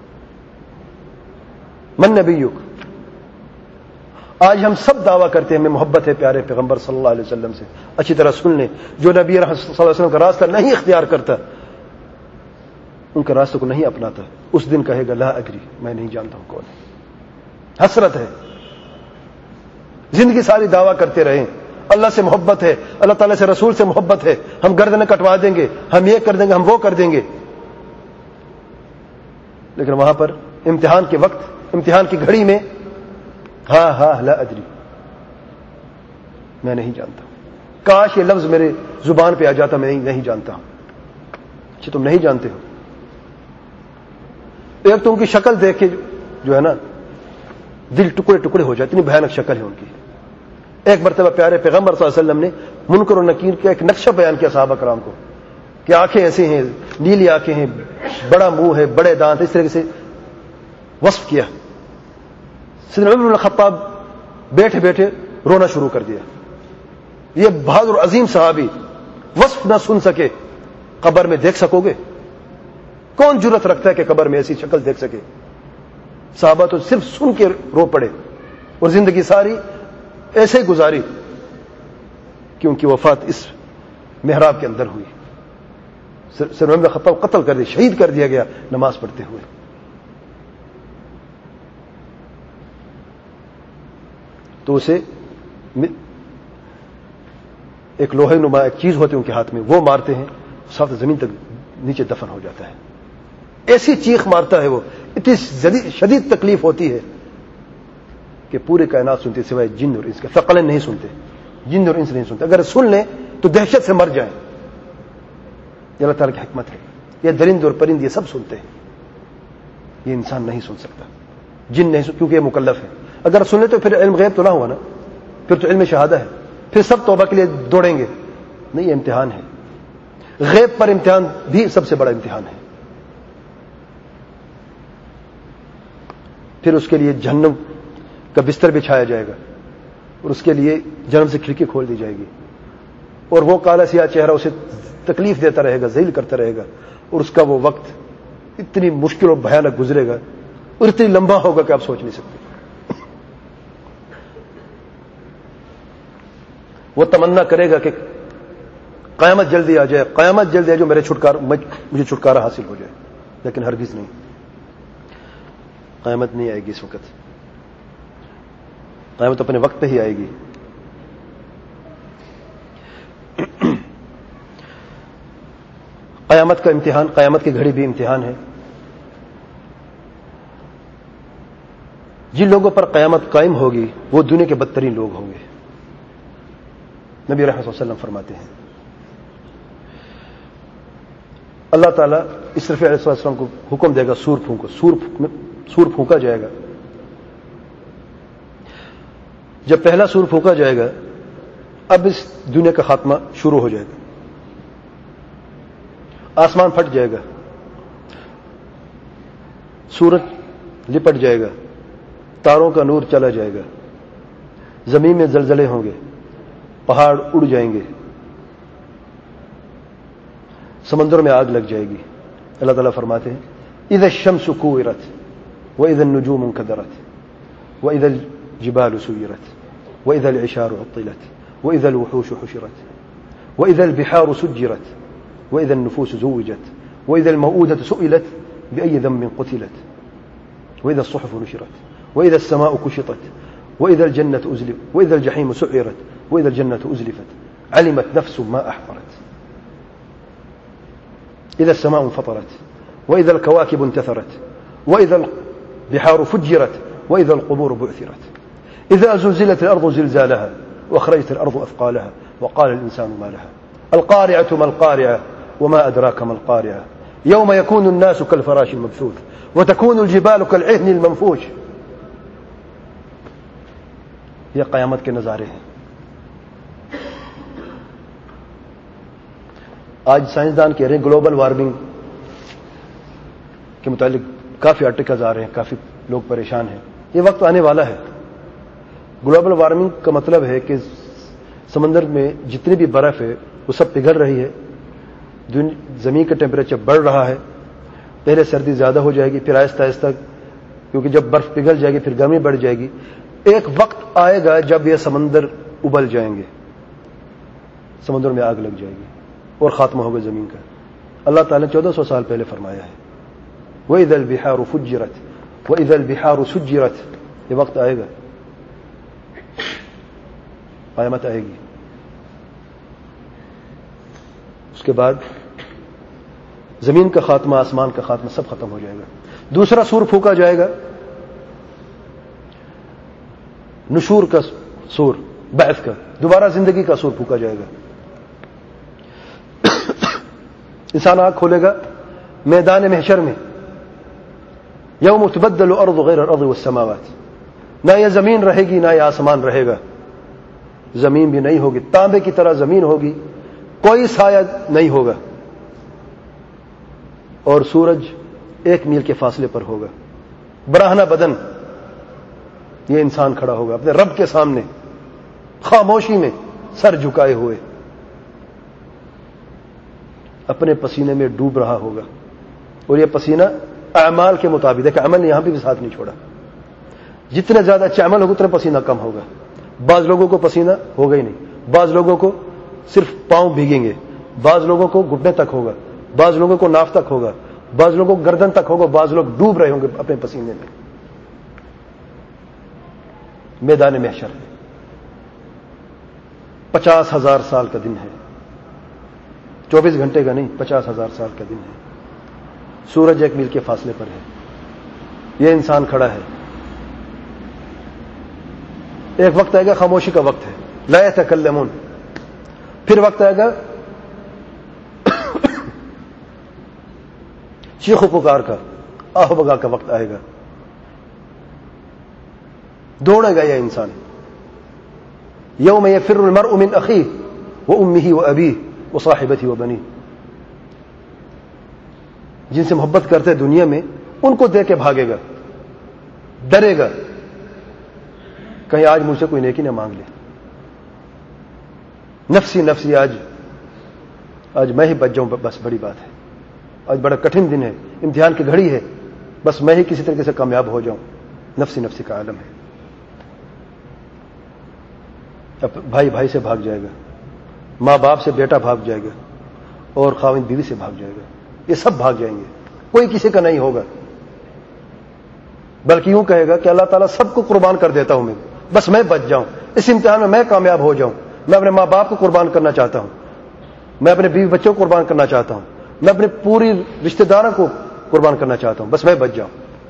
من نبیک، آج ہم سب دعویٰ کرتے ہیں ہمیں محبت ہے پیارے پیغمبر صلی اللہ علیہ وسلم سے، اچھی طرح سن لیں، جو نبی صلی اللہ علیہ وسلم کا راستہ نہیں اختیار کرتا، ان کے راستوں کو نہیں اپناتا، اس دن کہے گا لا ادری، میں نہیں جانتا ہوں کون ہے۔ حسرت ہے، زندگی ساری دعویٰ کرتے رہیں اللہ سے محبت ہے، اللہ تعالیٰ سے، رسول سے محبت ہے، ہم گردنیں کٹوا دیں گے، ہم یہ کر دیں گے، ہم وہ کر دیں گے، لیکن وہاں پر امتحان کے وقت، امتحان کی گھڑی میں ہاں ہاں لا ادری، میں نہیں جانتا ہوں، کاش یہ لفظ میرے زبان پہ آ جاتا، میں نہیں جانتا ہوں۔ اچھا تم نہیں جانتے ہو، ایک تو ان کی شکل دیکھ کے جو ہے نا دل ٹکڑے ٹکڑے ہو جائے، اتنی بھیانک شکل ہے ان کی۔ ایک مرتبہ پیارے پیغمبر صلی اللہ علیہ وسلم نے منکر و نکیر کا ایک نقشہ بیان کیا صحابہ کرام کو، کہ آنکھیں ایسی ہیں، نیلی آنکھیں ہیں، بڑا منہ ہے، بڑے دانت، اس طرح سے وصف کیا۔ سیدنا عمر بن الخطاب بیٹھے بیٹھے رونا شروع کر دیا، یہ بہادر عظیم صحابی وصف نہ سن سکے، قبر میں دیکھ سکو گے؟ کون جرت رکھتا ہے کہ قبر میں ایسی شکل دیکھ سکے؟ صحابہ تو صرف سن کے رو پڑے، اور زندگی ساری ایسے ہی گزاری، کیونکہ وفات اس محراب کے اندر ہوئی۔ سیدنا عمر بن الخطاب قتل کر دیا، شہید کر دیا گیا نماز پڑھتے ہوئے۔ تو اسے ایک لوہے نما ایک چیز ہوتی ہے ان کے ہاتھ میں، وہ مارتے ہیں، ساتھ زمین تک نیچے دفن ہو جاتا ہے۔ ایسی چیخ مارتا ہے وہ، اتنی شدید تکلیف ہوتی ہے کہ پورے کائنات سنتے سوائے جن اور انس کے، ثقلین نہیں سنتے، جن اور انس نہیں سنتے۔ اگر سن لیں تو دہشت سے مر جائیں. یہ اللہ تعالیٰ کی حکمت ہے. یہ درند اور پرند یہ سب سنتے ہیں, یہ انسان نہیں سن سکتا, جن نہیں سن, کیونکہ یہ مکلف ہے. اگر سن لے تو پھر علم غیب تو نہ ہوا نا, پھر تو علم شہادہ ہے, پھر سب توبہ کے لیے دوڑیں گے. نہیں, یہ امتحان ہے. غیب پر امتحان بھی سب سے بڑا امتحان ہے. پھر اس کے لیے جہنم کا بستر بچھایا جائے گا, اور اس کے لیے جہنم سے کھڑکی کھول دی جائے گی, اور وہ کالا سیاہ چہرہ اسے تکلیف دیتا رہے گا, ذلیل کرتا رہے گا, اور اس کا وہ وقت اتنی مشکل اور بھیانک گزرے گا, اور اتنی لمبا ہوگا کہ آپ سوچ نہیں سکتے. وہ تمنا کرے گا کہ قیامت جلدی آ جائے, قیامت جلدی آ جائے, مجھے چھٹکارا حاصل ہو جائے. لیکن ہرگز نہیں, قیامت نہیں آئے گی اس وقت. قیامت اپنے وقت پہ ہی آئے گی. قیامت کا امتحان, قیامت کی گھڑی بھی امتحان ہے. جن لوگوں پر قیامت قائم ہوگی وہ دنیا کے بدترین لوگ ہوں گے. نبی رحمۃ اللہ علیہ وسلم فرماتے ہیں, اللہ تعالیٰ اسرافیل علیہ السلام کو حکم دے گا سور پھونکو. سور پھونکا جائے گا. جب پہلا سور پھونکا جائے گا, اب اس دنیا کا خاتمہ شروع ہو جائے گا. آسمان پھٹ جائے گا, سورج لپٹ جائے گا, تاروں کا نور چلا جائے گا, زمین میں زلزلے ہوں گے, پہاڑ اڑ جائیں گے, سمندروں میں آگ لگ جائے گی. اللہ تعالیٰ فرماتے ہیں اذا الشمس كورت واذا النجوم انكدرت واذا الجبال سيرت واذا العشار عطلت واذا الوحوش حشرت واذا البحار سجرت واذا النفوس زوجت واذا الموءودة سئلت بأي ذنب قتلت واذا الصحف نشرت واذا السماء كشطت واذا الجنة أزلفت واذا الجحيم سعرت واذا الجنة أزلفت علمت نفس ما أحضرت إذا السماء انفطرت وإذا الكواكب انتثرت وإذا البحار فجرت وإذا القبور بعثرت إذا زلزلت الأرض زلزالها وأخرجت الأرض أثقالها وقال الإنسان ما لها القارعة ما القارعة وما أدراك ما القارعة يوم يكون الناس كالفراش المبثوث وتكون الجبال كالعهن المنفوش. یہ قیامت کے نظارے ہیں. آج سائنسدان کہہ رہے ہیں گلوبل وارمنگ کے متعلق کافی آرٹیکلز آ رہے ہیں, کافی لوگ پریشان ہیں. یہ وقت آنے والا ہے. گلوبل وارمنگ کا مطلب ہے کہ سمندر میں جتنی بھی برف ہے وہ سب پگھل رہی ہے, زمین کا ٹیمپریچر بڑھ رہا ہے. پہلے سردی زیادہ ہو جائے گی, پھر آہستہ آہستہ, کیونکہ جب برف پگھل جائے گی پھر گرمی بڑھ جائے گی. ایک وقت آئے گا جب یہ سمندر ابل جائیں گے, سمندر میں آگ لگ جائے گی اور خاتمہ ہوگا زمین کا. اللہ تعالیٰ نے 1400 سال پہلے فرمایا ہے وَإِذَا الْبِحَارُ فُجِّرَتْ وَإِذَا الْبِحَارُ سُجِّرَتْ. یہ وقت آئے گا, قیامت آئے گی. اس کے بعد زمین کا خاتمہ, آسمان کا خاتمہ, سب ختم ہو جائے گا. دوسرا سور پھونکا جائے گا, نشور کا سور, بعث کا, دوبارہ زندگی کا سور پھونکا جائے گا. انسان آنکھ کھولے گا میدان محشر میں, یوم تبدل الارض غیر الارض والسماوات. نہ یہ زمین رہے گی نہ یہ آسمان رہے گا. زمین بھی نہیں ہوگی, تانبے کی طرح زمین ہوگی, کوئی سایہ نہیں ہوگا, اور سورج 1 میل کے فاصلے پر ہوگا. براہنہ بدن یہ انسان کھڑا ہوگا اپنے رب کے سامنے, خاموشی میں سر جھکائے ہوئے, اپنے پسینے میں ڈوب رہا ہوگا. اور یہ پسینہ اعمال کے مطابق ہے کہ عمل نے یہاں پہ بھی ساتھ نہیں چھوڑا. جتنے زیادہ اچھے عمل ہوگا اتنا پسینہ کم ہوگا. بعض لوگوں کو پسینہ ہوگا ہی نہیں, بعض لوگوں کو صرف پاؤں بھیگیں گے, بعض لوگوں کو گھٹنے تک ہوگا, بعض لوگوں کو ناف تک ہوگا, بعض لوگوں کو گردن تک ہوگا, بعض لوگ ڈوب رہے ہوں گے اپنے پسینے میں. میدان محشر 50,000 سال کا دن ہے, 24 گھنٹے کا نہیں, 50,000 سال کا دن ہے. سورج 1 میل کے فاصلے پر ہے, یہ انسان کھڑا ہے. ایک وقت آئے گا خاموشی کا وقت ہے, لا يتکلمون. پھر وقت آئے گا چیخ و پکار کا، آہ بگا کا وقت آئے گا، دوڑے گا یہ انسان. یوم یفر المرء من اخیہ وامہ وابیہ وصاحبتہ وبنیہ. جن سے محبت کرتے دنیا میں ان کو دیکھ کے بھاگے گا، ڈرے گا کہیں آج مجھ سے کوئی نیکی نہ مانگ لے. نفسی نفسی، آج میں ہی بچ جاؤں، بس بڑی بات ہے. آج بڑا کٹھن دن ہے، امتحان کی گھڑی ہے، بس میں ہی کسی طریقے سے کامیاب ہو جاؤں. نفسی نفسی کا عالم ہے. اب بھائی بھائی سے بھاگ جائے گا، ماں باپ سے بیٹا بھاگ جائے گا، اور خاوند بیوی سے بھاگ جائے گا. یہ سب بھاگ جائیں گے، کوئی کسی کا نہیں ہوگا. بلکہ یوں کہے گا کہ اللہ تعالیٰ سب کو قربان کر دیتا ہوں میں، بس میں بچ جاؤں، اس امتحان میں میں کامیاب ہو جاؤں. میں اپنے ماں باپ کو قربان کرنا چاہتا ہوں، میں اپنے بیوی بچوں کو قربان کرنا چاہتا ہوں، میں اپنے پوری رشتہ داروں کو قربان کرنا چاہتا ہوں، بس میں بچ جاؤں.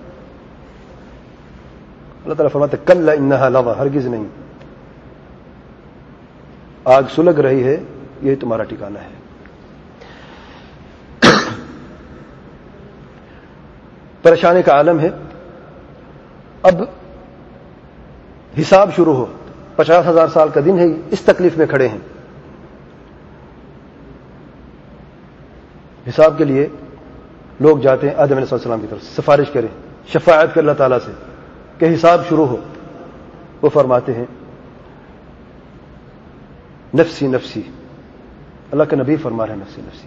اللہ تعالیٰ فرماتے کلا انہا لظی، ہرگز نہیں، آگ سلگ رہی ہے، یہی تمہارا ٹھکانہ ہے. پریشانی کا عالم ہے. اب حساب شروع ہو، 50,000 سال کا دن ہے، اس تکلیف میں کھڑے ہیں. حساب کے لیے لوگ جاتے ہیں آدم علیہ السلام کی طرف، سفارش کریں، شفاعت کر اللہ تعالیٰ سے کہ حساب شروع ہو. وہ فرماتے ہیں نفسی نفسی. اللہ کے نبی فرما رہے ہیں نفسی نفسی،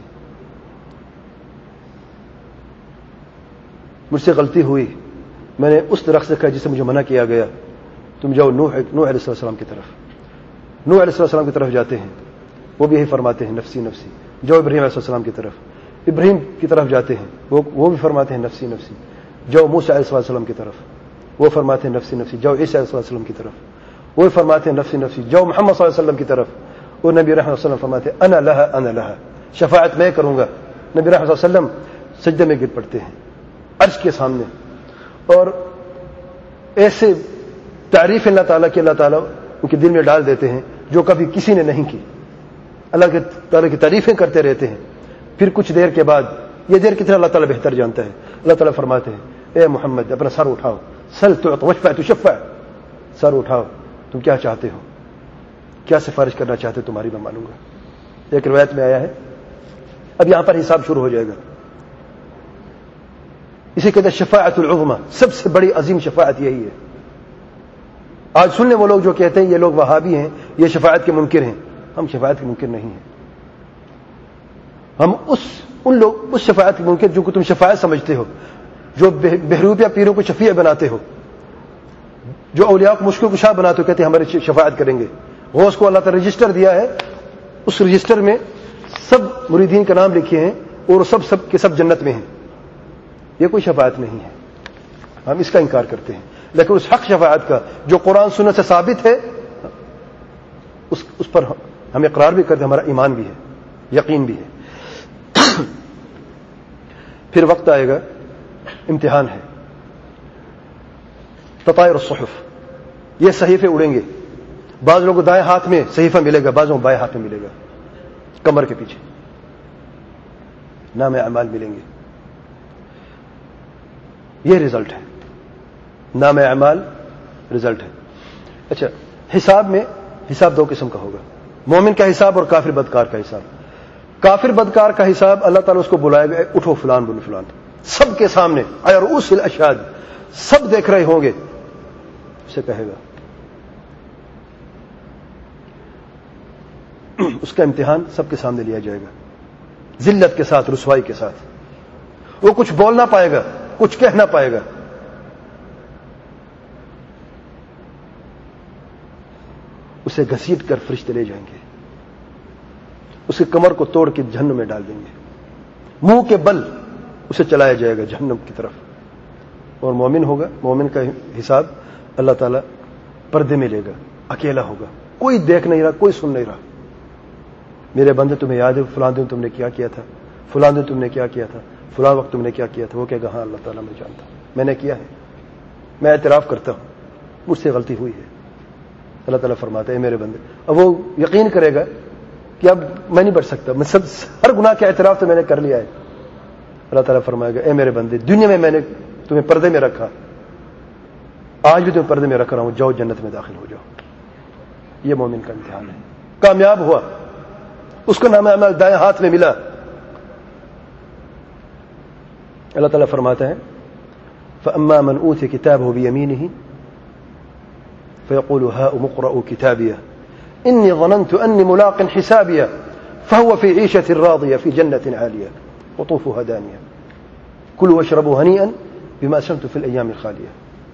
مجھ سے غلطی ہوئی، میں نے اس درخت سے کھایا جسے مجھے منع کیا گیا. تم جاؤ نوح علیہ السلام کی طرف. نوح علیہ السلام کی طرف جاتے ہیں، وہ بھی یہی فرماتے ہیں نفسی نفسی. جاؤ ابراہیم علیہ السلام کی طرف. ابراہیم کی طرف جاتے ہیں، وہ بھی فرماتے ہیں نفسی نفسی. جاؤ موسیٰ علیہ السلام کی طرف، وہ فرماتے ہیں نفسی نفسی. جاؤ عیسیٰ علیہ السلام کی طرف، وہ فرماتے ہیں نفسی نفسی. جاؤ محمد صلی اللہ علیہ وسلم کی طرف، وہ نبی رحمۃ اللہ علیہ وسلم فرماتے ہیں انا لہا انا لہا، شفاعت میں کروں گا. نبی رحمۃ اللہ علیہ وسلم سجدے میں گر پڑتے ہیں عرش کے سامنے، اور ایسے تعریف اللہ تعالیٰ کی اللہ تعالیٰ ان کے دل میں ڈال دیتے ہیں جو کبھی کسی نے نہیں کی. اللہ کے تعالیٰ کی تعریفیں کرتے رہتے ہیں. پھر کچھ دیر کے بعد، یہ دیر کتنا اللہ تعالیٰ بہتر جانتا ہے، اللہ تعالیٰ فرماتے ہیں اے محمد اپنا سر اٹھاؤ، سل تعط واشفع تشفع. سر اٹھاؤ، تم کیا چاہتے ہو، کیا سفارش کرنا چاہتے ہو، تمہاری میں مانوں گا. ایک روایت میں آیا ہے. اب یہاں پر حساب شروع ہو جائے گا. اسے کہتے ہیں شفاعت العظمی، سب سے بڑی عظیم شفاعت یہی ہے. آج سن لیں وہ لوگ جو کہتے ہیں یہ لوگ وہابی ہیں، یہ شفاعت کے منکر ہیں. ہم شفاعت کے منکر نہیں ہیں. ہم اس شفاعت کے منکر جو کہ تم شفاعت سمجھتے ہو، جو بہروپیہ پیروں کو شفیع بناتے ہو، جو اولیاء کو مشکل کشا بناتے ہو، کہتے ہیں ہماری شفاعت کریں گے. غوث کو اللہ تعالی رجسٹر دیا ہے، اس رجسٹر میں سب مریدین کا نام لکھے ہیں، اور سب کے سب جنت میں ہیں. یہ کوئی شفاعت نہیں ہے، ہم اس کا انکار کرتے ہیں. لیکن اس حق شفاعت کا جو قرآن سنت سے ثابت ہے، اس پر ہم اقرار بھی کرتے ہیں، ہمارا ایمان بھی ہے، یقین بھی ہے. پھر وقت آئے گا، امتحان ہے. تطایر الصحف، یہ صحیفے اڑیں گے. بعض لوگوں کو دائیں ہاتھ میں صحیفہ ملے گا، بعضوں کو بائیں ہاتھ میں ملے گا، کمر کے پیچھے نام اعمال ملیں گے. یہ رزلٹ ہے، نام اعمال رزلٹ ہے. اچھا، حساب میں حساب دو قسم کا ہوگا، مومن کا حساب اور کافر بدکار کا حساب. کافر بدکار کا حساب اللہ تعالیٰ اس کو بلائے گا، اٹھو فلان بن فلان، سب کے سامنے رؤوس الاشہاد، سب دیکھ رہے ہوں گے. اسے کہے گا، اس کا امتحان سب کے سامنے لیا جائے گا، ذلت کے ساتھ، رسوائی کے ساتھ. وہ کچھ بول نہ پائے گا، کچھ کہہ نہ پائے گا. اسے گھسیٹ کر فرشتے لے جائیں گے، اس کی کمر کو توڑ کے جہنم میں ڈال دیں گے. منہ کے بل اسے چلایا جائے گا جہنم کی طرف. اور مومن ہوگا، مومن کا حساب اللہ تعالیٰ پردے میں لے گا، اکیلا ہوگا، کوئی دیکھ نہیں رہا، کوئی سن نہیں رہا. میرے بندے تمہیں یاد ہے فلاں دن تم نے کیا کیا تھا، فلاں دن تم نے کیا کیا تھا، فلاں وقت تم نے کیا کیا تھا. وہ کہے گا ہاں اللہ تعالیٰ میں جانتا ہوں، میں نے کیا ہے، میں اعتراف کرتا ہوں، مجھ سے غلطی ہوئی ہے. اللہ تعالیٰ فرماتا ہے میرے بندے. اب وہ یقین کرے گا کہ اب میں نہیں بچ سکتا, میں ہر گناہ کا اعتراف تو میں نے کر لیا ہے. اللہ تعالیٰ فرمائے گا اے میرے بندے, دنیا میں نے تمہیں پردے میں رکھا, آج بھی تمہیں پردے میں رکھ رہا ہوں, جاؤ جنت میں داخل ہو جاؤ. یہ مومن کا امتحان ہے. کامیاب ہوا, اس کو نام اعمال دائیں ہاتھ میں ملا. اللہ تعالیٰ فرماتے ہیں فَأَمَّا مَنْ أُوتِيَ كِتَابَهُ بِيَمِينِهِ فَيَقُولُ هَاؤُمُ اقْرَءُوا كِتَابِيَهْ إِنِّي ظَنَنْتُ أَنِّي مُلَاقٍ حِسَابِيَهْ فَهُوَ فِي عِيشَةٍ رَاضِيَةٍ فِي جَنَّةٍ عَالِيَةٍ قُطُوفُهَا دَانِيَةٌ كُلُوا وَاشْرَبُوا هَنِيئًا بِمَا أَسْلَفْتُمْ فِي الْأَيَّامِ الْخَالِيَةِ.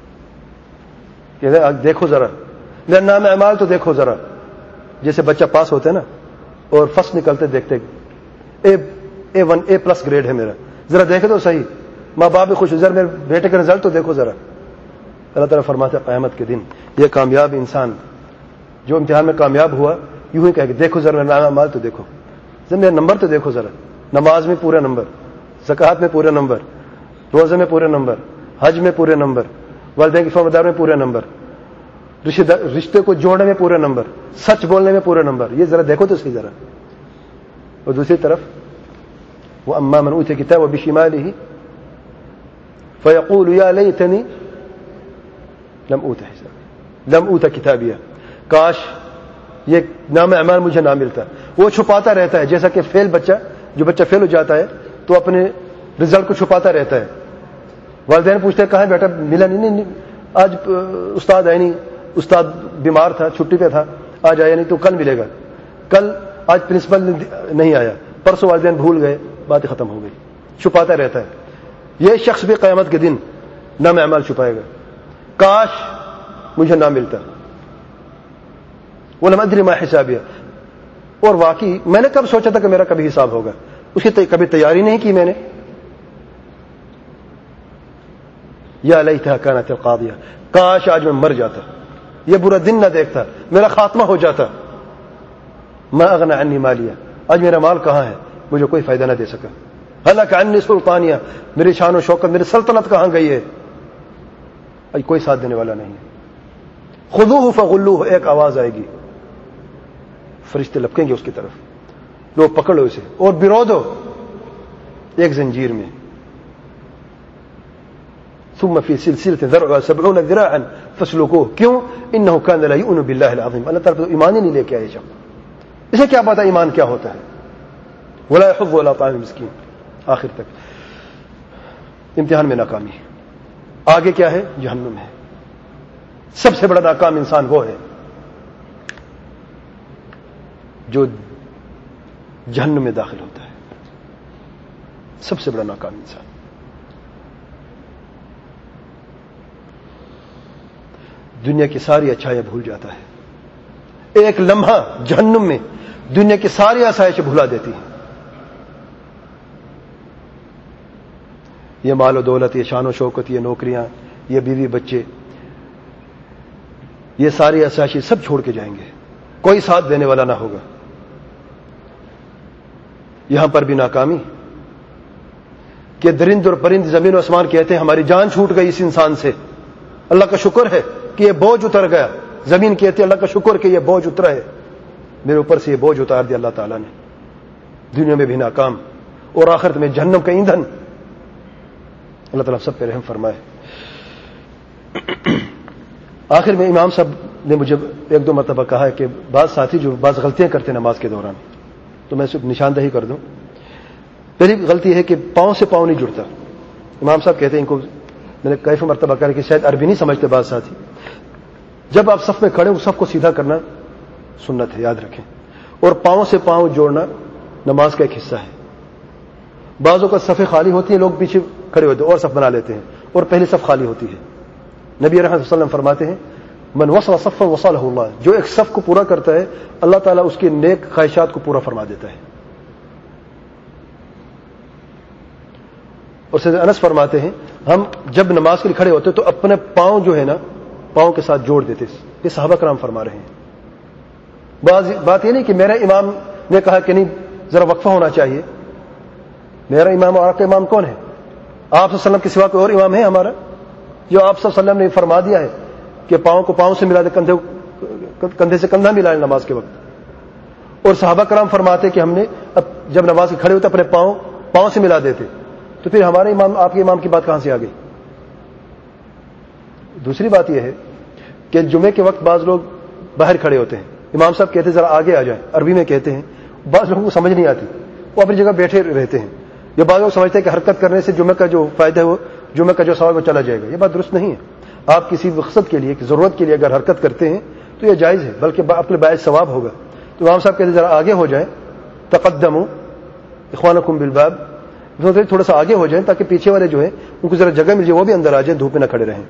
دیکھو ذرا میرا نام اعمال تو دیکھو ذرا. جیسے بچہ پاس ہوتا ہے نا اور فرسٹ نکلتے دیکھتے A1 A+ گریڈ ہے میرا, ذرا دیکھے تو صحیح, ماں باپ بھی خوش, ذرا میرے بیٹے کا رزلٹ تو دیکھو ذرا. اللہ تعالیٰ فرماتے ہیں قیامت کے دن یہ کامیاب انسان جو امتحان میں کامیاب ہوا یوں ہی کہے کہ دیکھو ذرا میرا نام اعمال تو دیکھو, ذرا میرا نمبر تو دیکھو ذرا. نماز میں پورا نمبر, زکوٰۃ میں پورا نمبر, روزے میں پورا نمبر, حج میں پورے نمبر, والدین کی فرمانبرداری میں پورا نمبر, رشتے کو جوڑنے میں پورا نمبر, سچ بولنے میں پورا نمبر. یہ ذرا دیکھو تو صحیح ذرا. اور دوسری طرف وَأَمَّا مَنْ أُوتِيَ كِتَابَهُ بِشِمَالِهِ فَيَقُولُ يَا لَيْتَنِي لَمْ أُوتَ كِتَابِيَهْ, کاش یہ نام اعمال مجھے نہ ملتا. وہ چھپاتا رہتا ہے, جیسا کہ فیل بچہ, جو بچہ فیل ہو جاتا ہے تو اپنے رزلٹ کو چھپاتا رہتا ہے. والدین پوچھتے ہیں کہاں بیٹا, ملا نہیں, آج استاد آئے نہیں, استاد بیمار تھا, چھٹی پہ تھا, آج آیا نہیں, تو کل ملے گا. کل آج پرنسپل نہیں آیا, پرسوں والدین بھول گئے, بات ختم ہو گئی. چھپاتا رہتا ہے. یہ شخص بھی قیامت کے دن نام اعمال چھپائے گا, کاش مجھے نہ ملتا. وَلَمْ أَدْرِ مَا حِسَابِيَهْ, اور واقعی میں نے کب سوچا تھا کہ میرا کبھی حساب ہوگا, اس کی کبھی تیاری نہیں کی میں نے. یا لیتھا کانت القاضیہ, کاش آج میں مر جاتا, یہ برا دن نہ دیکھتا, میرا خاتمہ ہو جاتا. ما اغنى عنی مالیہ, آج میرا مال کہاں ہے, مجھے کوئی فائدہ نہ دے سکا. ہلاک عنی سلطانیہ, میری شان و شوکت, میری سلطنت کہاں گئی ہے, آج کوئی ساتھ دینے والا نہیں. خذوہ فغلوہ, ایک آواز آئے گی, فرشتے لپکیں گے اس کی طرف, لو پکڑو اسے اور برو دو ایک زنجیر میں. ثم في سلسلة ذرعها 70 ذراعا فاسلكوه, کیوں, انه كان لا يؤمن بالله العظيم, اللہ تعالیٰ تو ایمان ہی نہیں لے کے آئے شخص, اسے کیا پتا ایمان کیا ہوتا ہے. ولا يحض ولا طعام المسكين, آخر تک امتحان میں ناکامی. آگے کیا ہے, جہنم ہے. سب سے بڑا ناکام انسان وہ ہے جو جہنم میں داخل ہوتا ہے. سب سے بڑا ناکام انسان. دنیا کی ساری اچھائیاں بھول جاتا ہے, ایک لمحہ جہنم میں دنیا کی ساری آسائشیں بھلا دیتی ہیں. یہ مال و دولت, یہ شان و شوکت, یہ نوکریاں, یہ بیوی بچے, یہ ساری آسائشیں سب چھوڑ کے جائیں گے, کوئی ساتھ دینے والا نہ ہوگا. یہاں پر بھی ناکامی کہ درند اور پرند زمین و آسمان کہتے ہیں ہماری جان چھوٹ گئی اس انسان سے, اللہ کا شکر ہے کہ یہ بوجھ اتر گیا. زمین کہتی ہے اللہ کا شکر کہ یہ بوجھ اترا ہے, میرے اوپر سے یہ بوجھ اتار دیا اللہ تعالیٰ نے. دنیا میں بھی ناکام اور آخرت میں جہنم کا ایندھن. اللہ تعالیٰ سب پہ رحم فرمائے. آخر میں امام صاحب نے مجھے ایک دو مرتبہ کہا ہے کہ بعض ساتھی جو بعض غلطیاں کرتے ہیں نماز کے دوران, تو میں صرف نشاندہی کر دوں. پہلی غلطی ہے کہ پاؤں سے پاؤں نہیں جڑتا. امام صاحب کہتے ہیں, ان کو میں نے کئی مرتبہ کہا کہ شاید عربی نہیں سمجھتے بعض ساتھی. جب آپ صف میں کھڑے ہو صف کو سیدھا کرنا سنت ہے, یاد رکھیں. اور پاؤں سے پاؤں جوڑنا نماز کا ایک حصہ ہے. بعضوں کا صفیں خالی ہوتی ہیں, لوگ پیچھے کھڑے ہوتے ہیں اور صف بنا لیتے ہیں, اور پہلی صف خالی ہوتی ہے. نبی رحمۃ اللہ علیہ وسلم فرماتے ہیں من وصل صفا وصلہ اللہ, جو ایک صف کو پورا کرتا ہے اللہ تعالیٰ اس کی نیک خواہشات کو پورا فرما دیتا ہے. اور سید انس فرماتے ہیں ہم جب نماز کے لیے کھڑے ہوتے تو اپنے پاؤں جو ہے نا پاؤں کے ساتھ جوڑ دیتے. یہ صحابہ کرام فرما رہے ہیں. بات یہ نہیں کہ میرا امام نے کہا کہ نہیں ذرا وقفہ ہونا چاہیے. میرا امام اور آپ کا امام کون ہے؟ آپ صلی اللہ علیہ وسلم کے سوا کوئی اور امام ہے ہمارا؟ جو آپ صلی اللہ علیہ وسلم نے فرما دیا ہے کہ پاؤں کو پاؤں سے ملا دے, کندھے سے کندھا ملا نماز کے وقت. اور صحابہ کرام فرماتے کہ ہم نے اب جب نماز کے کھڑے ہوتے اپنے پاؤں سے ملا دیتے. تو پھر ہمارے امام آپ کے امام کی بات کہاں سے آ گئی؟ دوسری بات یہ ہے کہ جمعے کے وقت بعض لوگ باہر کھڑے ہوتے ہیں, امام صاحب کہتے ہیں ذرا آگے آ جائیں, عربی میں کہتے ہیں, بعض لوگوں کو سمجھ نہیں آتی, وہ اپنی جگہ بیٹھے رہتے ہیں. یہ بعض لوگ سمجھتے ہیں کہ حرکت کرنے سے جمعے کا جو فائدہ ہے وہ جمعے کا جو ثواب وہ چلا جائے گا. یہ بات درست نہیں ہے. آپ کسی مقصد کے لیے, ضرورت کے لیے اگر حرکت کرتے ہیں تو یہ جائز ہے, بلکہ آپ کے باعث ثواب ہوگا. تو امام صاحب کہتے ہیں ذرا آگے ہو جائیں, تقدموا اخوانکم بالباب, تھوڑا سا آگے ہو جائیں تاکہ پیچھے والے جو ہیں ان کو ذرا جگہ مل جائے, وہ بھی اندر آ جائیں, دھوپ میں نہ کھڑے رہیں.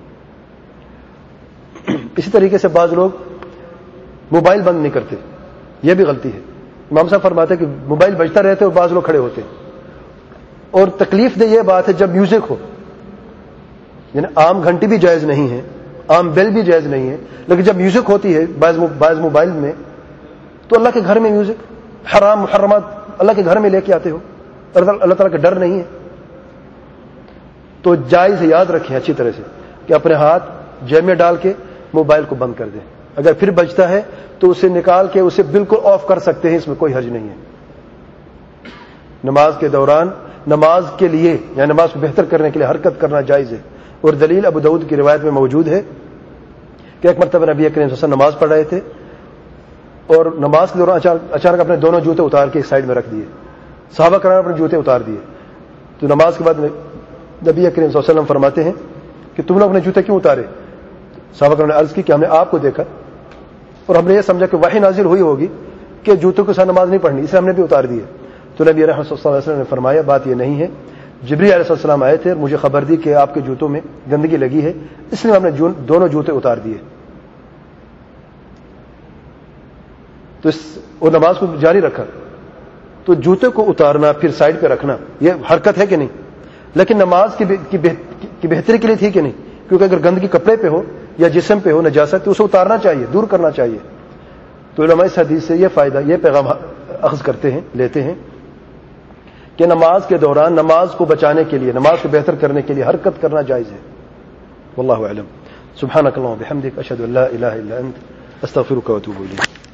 اسی طریقے سے بعض لوگ موبائل بند نہیں کرتے, یہ بھی غلطی ہے. امام صاحب فرماتے ہیں کہ موبائل بجتا رہتے اور بعض لوگ کھڑے ہوتے ہیں. اور تکلیف دہ یہ بات ہے جب میوزک ہو, یعنی عام گھنٹی بھی جائز نہیں ہے, عام بیل بھی جائز نہیں ہے, لیکن جب میوزک ہوتی ہے بعض موبائل میں, تو اللہ کے گھر میں میوزک, حرام محرمات اللہ کے گھر میں لے کے آتے ہو, اللہ تعالیٰ کا ڈر نہیں ہے. تو جائز یاد رکھیں اچھی طرح سے کہ اپنے ہاتھ جیب میں ڈال کے موبائل کو بند کر دیں. اگر پھر بجتا ہے تو اسے نکال کے اسے بالکل آف کر سکتے ہیں, اس میں کوئی حرج نہیں ہے. نماز کے دوران نماز کے لیے یا نماز کو بہتر کرنے کے لیے حرکت کرنا جائز ہے. اور دلیل ابو داؤد کی روایت میں موجود ہے کہ ایک مرتبہ نبی کریم صلی اللہ علیہ وسلم نماز پڑھ رہے تھے اور نماز کے دوران اچانک اپنے دونوں جوتے اتار کے ایک سائڈ میں رکھ دیے. صحابہ کرام اپنے جوتے اتار دیے. تو نماز کے بعد نبی کریم صلی اللہ علیہ وسلم فرماتے ہیں کہ تم نے اپنے جوتے کیوں اتارے؟ صحابہ کرام نے عرض کی کہ ہم نے آپ کو دیکھا اور ہم نے یہ سمجھا کہ وحی نازل ہوئی ہوگی کہ جوتوں کے ساتھ نماز نہیں پڑھنی, اس لیے ہم نے بھی اتار دیے. تو نبی رحمت صلی اللہ علیہ وسلم نے فرمایا بات یہ نہیں ہے, جبریل علیہ السلام آئے تھے اور مجھے خبر دی کہ آپ کے جوتوں میں گندگی لگی ہے, اس لیے ہم نے دونوں جوتے اتار دیے. تو اور نماز کو جاری رکھا. تو جوتے کو اتارنا پھر سائڈ پہ رکھنا یہ حرکت ہے کہ نہیں, لیکن نماز کی بہتری کے لیے تھی کہ نہیں, کیونکہ اگر گندگی کپڑے پہ ہو یا جسم پہ ہو نجاست تو اسے اتارنا چاہیے, دور کرنا چاہیے. تو علماء اس حدیث سے یہ فائدہ, یہ پیغام اخذ کرتے ہیں, لیتے ہیں کہ نماز کے دوران نماز کو بچانے کے لیے, نماز کو بہتر کرنے کے لیے حرکت کرنا جائز ہے. واللہ اعلم. سبحانک اللہم و بحمدک, اشہد ان لا الہ الا انت, استغفرک و اتوب الیک.